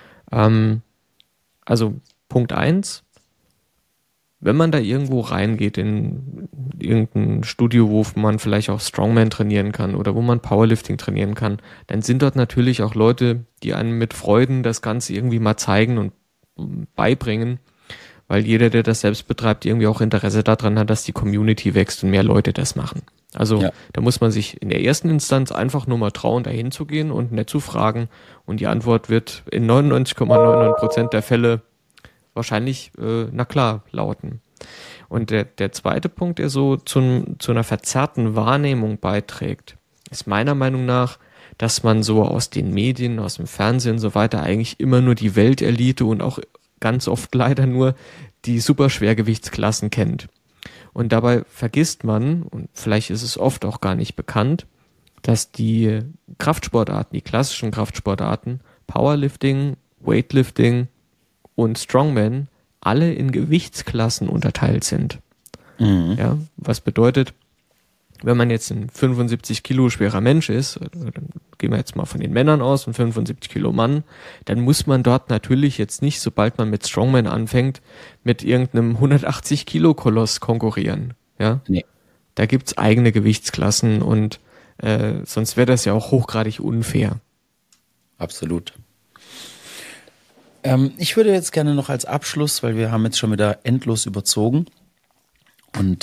B: Also Punkt 1, wenn man da irgendwo reingeht in irgendein Studio, wo man vielleicht auch Strongman trainieren kann oder wo man Powerlifting trainieren kann, dann sind dort natürlich auch Leute, die einem mit Freuden das Ganze irgendwie mal zeigen und beibringen, weil jeder, der das selbst betreibt, irgendwie auch Interesse daran hat, dass die Community wächst und mehr Leute das machen. Also da muss man sich in der ersten Instanz einfach nur mal trauen, dahin zu gehen und nett zu fragen und die Antwort wird in 99,99% der Fälle wahrscheinlich na klar lauten. Und der zweite Punkt, der so zu einer verzerrten Wahrnehmung beiträgt, ist meiner Meinung nach, dass man so aus den Medien, aus dem Fernsehen und so weiter eigentlich immer nur die Weltelite und auch ganz oft leider nur die Superschwergewichtsklassen kennt. Und dabei vergisst man, und vielleicht ist es oft auch gar nicht bekannt, dass die Kraftsportarten, die klassischen Kraftsportarten, Powerlifting, Weightlifting und Strongman alle in Gewichtsklassen unterteilt sind. Mhm. Ja, was bedeutet, wenn man jetzt ein 75 Kilo schwerer Mensch ist, dann gehen wir jetzt mal von den Männern aus, ein 75 Kilo Mann, dann muss man dort natürlich jetzt nicht, sobald man mit Strongman anfängt, mit irgendeinem 180 Kilo Koloss konkurrieren. Ja? Nee. Da gibt's eigene Gewichtsklassen und sonst wäre das ja auch hochgradig unfair.
A: Absolut. Ich würde jetzt gerne noch als Abschluss, weil wir haben jetzt schon wieder endlos überzogen und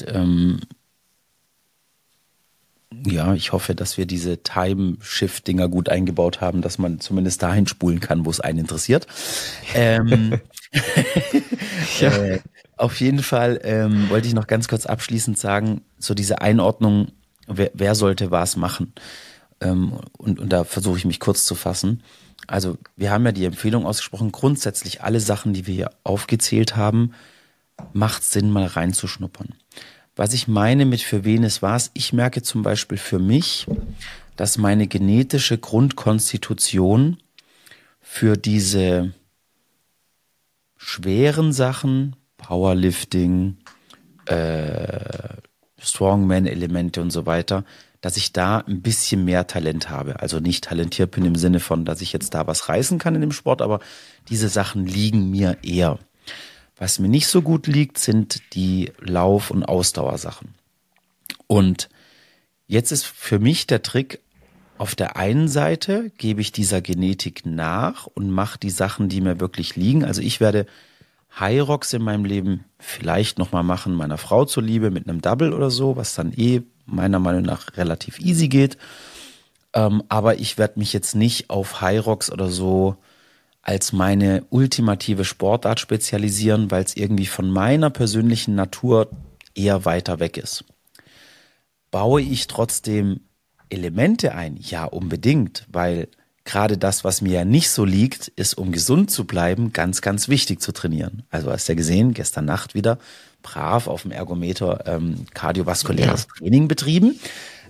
A: ja, ich hoffe, dass wir diese Time-Shift-Dinger gut eingebaut haben, dass man zumindest dahin spulen kann, wo es einen interessiert. Auf jeden Fall wollte ich noch ganz kurz abschließend sagen, so diese Einordnung, wer sollte was machen? Und da versuche ich mich kurz zu fassen. Also wir haben ja die Empfehlung ausgesprochen, grundsätzlich alle Sachen, die wir hier aufgezählt haben, macht Sinn, mal reinzuschnuppern. Was ich meine mit für wen es war, ich merke zum Beispiel für mich, dass meine genetische Grundkonstitution für diese schweren Sachen, Powerlifting, Strongman-Elemente und so weiter, dass ich da ein bisschen mehr Talent habe. Also nicht talentiert bin im Sinne von, dass ich jetzt da was reißen kann in dem Sport, aber diese Sachen liegen mir eher. Was mir nicht so gut liegt, sind die Lauf- und Ausdauersachen. Und jetzt ist für mich der Trick, auf der einen Seite gebe ich dieser Genetik nach und mache die Sachen, die mir wirklich liegen. Also ich werde High Rocks in meinem Leben vielleicht nochmal machen, meiner Frau zuliebe mit einem Double oder so, was dann meiner Meinung nach relativ easy geht. Aber ich werde mich jetzt nicht auf High Rocks oder so als meine ultimative Sportart spezialisieren, weil es irgendwie von meiner persönlichen Natur eher weiter weg ist. Baue ich trotzdem Elemente ein? Ja, unbedingt, weil gerade das, was mir ja nicht so liegt, ist, um gesund zu bleiben, ganz, ganz wichtig zu trainieren. Also hast du ja gesehen, gestern Nacht wieder brav auf dem Ergometer kardiovaskuläres Training betrieben.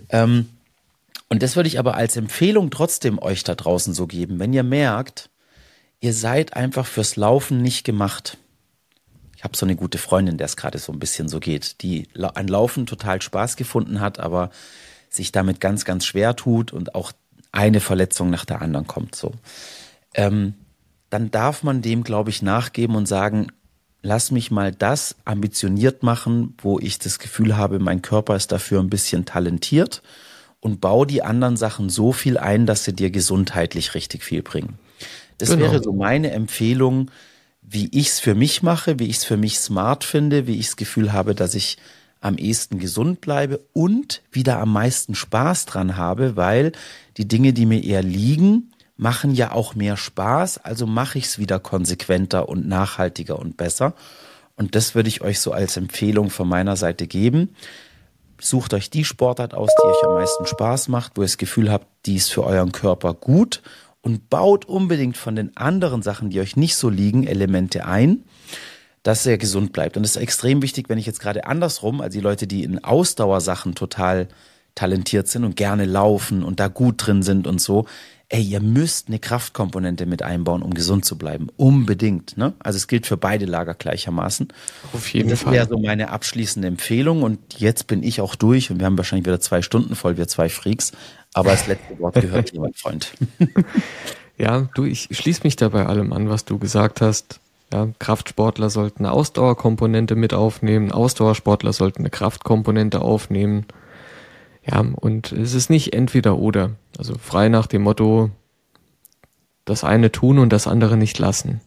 A: Und das würde ich aber als Empfehlung trotzdem euch da draußen so geben, wenn ihr merkt, ihr seid einfach fürs Laufen nicht gemacht. Ich habe so eine gute Freundin, der es gerade so ein bisschen so geht, die an Laufen total Spaß gefunden hat, aber sich damit ganz, ganz schwer tut und auch eine Verletzung nach der anderen kommt. So, dann darf man dem, glaube ich, nachgeben und sagen, lass mich mal das ambitioniert machen, wo ich das Gefühl habe, mein Körper ist dafür ein bisschen talentiert und bau die anderen Sachen so viel ein, dass sie dir gesundheitlich richtig viel bringen. Das wäre so meine Empfehlung, wie ich es für mich mache, wie ich es für mich smart finde, wie ich das Gefühl habe, dass ich am ehesten gesund bleibe und wieder am meisten Spaß dran habe, weil die Dinge, die mir eher liegen, machen ja auch mehr Spaß, also mache ich es wieder konsequenter und nachhaltiger und besser. Und das würde ich euch so als Empfehlung von meiner Seite geben. Sucht euch die Sportart aus, die euch am meisten Spaß macht, wo ihr das Gefühl habt, die ist für euren Körper gut und baut unbedingt von den anderen Sachen, die euch nicht so liegen, Elemente ein, dass er gesund bleibt. Und das ist extrem wichtig, wenn ich jetzt gerade andersrum, also die Leute, die in Ausdauersachen total talentiert sind und gerne laufen und da gut drin sind und so, ihr müsst eine Kraftkomponente mit einbauen, um gesund zu bleiben. Unbedingt, ne? Also es gilt für beide Lager gleichermaßen.
B: Auf jeden Fall.
A: Das wäre so meine abschließende Empfehlung und jetzt bin ich auch durch und wir haben wahrscheinlich wieder 2 Stunden voll, wir 2 Freaks, aber das letzte Wort gehört dir, mein Freund.
B: Ja, ich schließe mich da bei allem an, was du gesagt hast. Ja, Kraftsportler sollten eine Ausdauerkomponente mit aufnehmen, Ausdauersportler sollten eine Kraftkomponente aufnehmen. Ja, und es ist nicht entweder oder. Also frei nach dem Motto, das eine tun und das andere nicht lassen.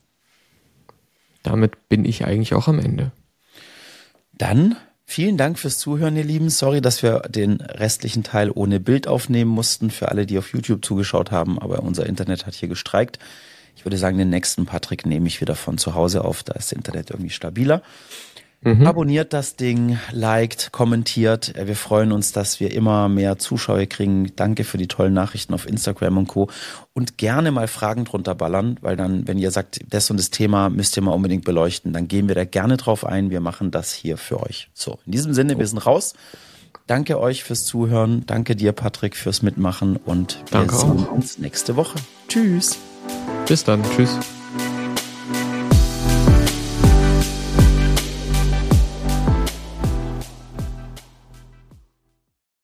B: Damit bin ich eigentlich auch am Ende.
A: Dann vielen Dank fürs Zuhören, ihr Lieben. Sorry, dass wir den restlichen Teil ohne Bild aufnehmen mussten, für alle, die auf YouTube zugeschaut haben, aber unser Internet hat hier gestreikt. Ich würde sagen, den nächsten Patrick nehme ich wieder von zu Hause auf, da ist das Internet irgendwie stabiler. Abonniert das Ding, liked, kommentiert. Wir freuen uns, dass wir immer mehr Zuschauer kriegen. Danke für die tollen Nachrichten auf Instagram und Co. Und gerne mal Fragen drunter ballern, weil dann, wenn ihr sagt, das und das Thema müsst ihr mal unbedingt beleuchten, dann gehen wir da gerne drauf ein. Wir machen das hier für euch. So, in diesem Sinne, wir sind raus. Danke euch fürs Zuhören. Danke dir, Patrick, fürs Mitmachen und wir sehen uns nächste Woche. Tschüss.
B: Bis dann. Tschüss.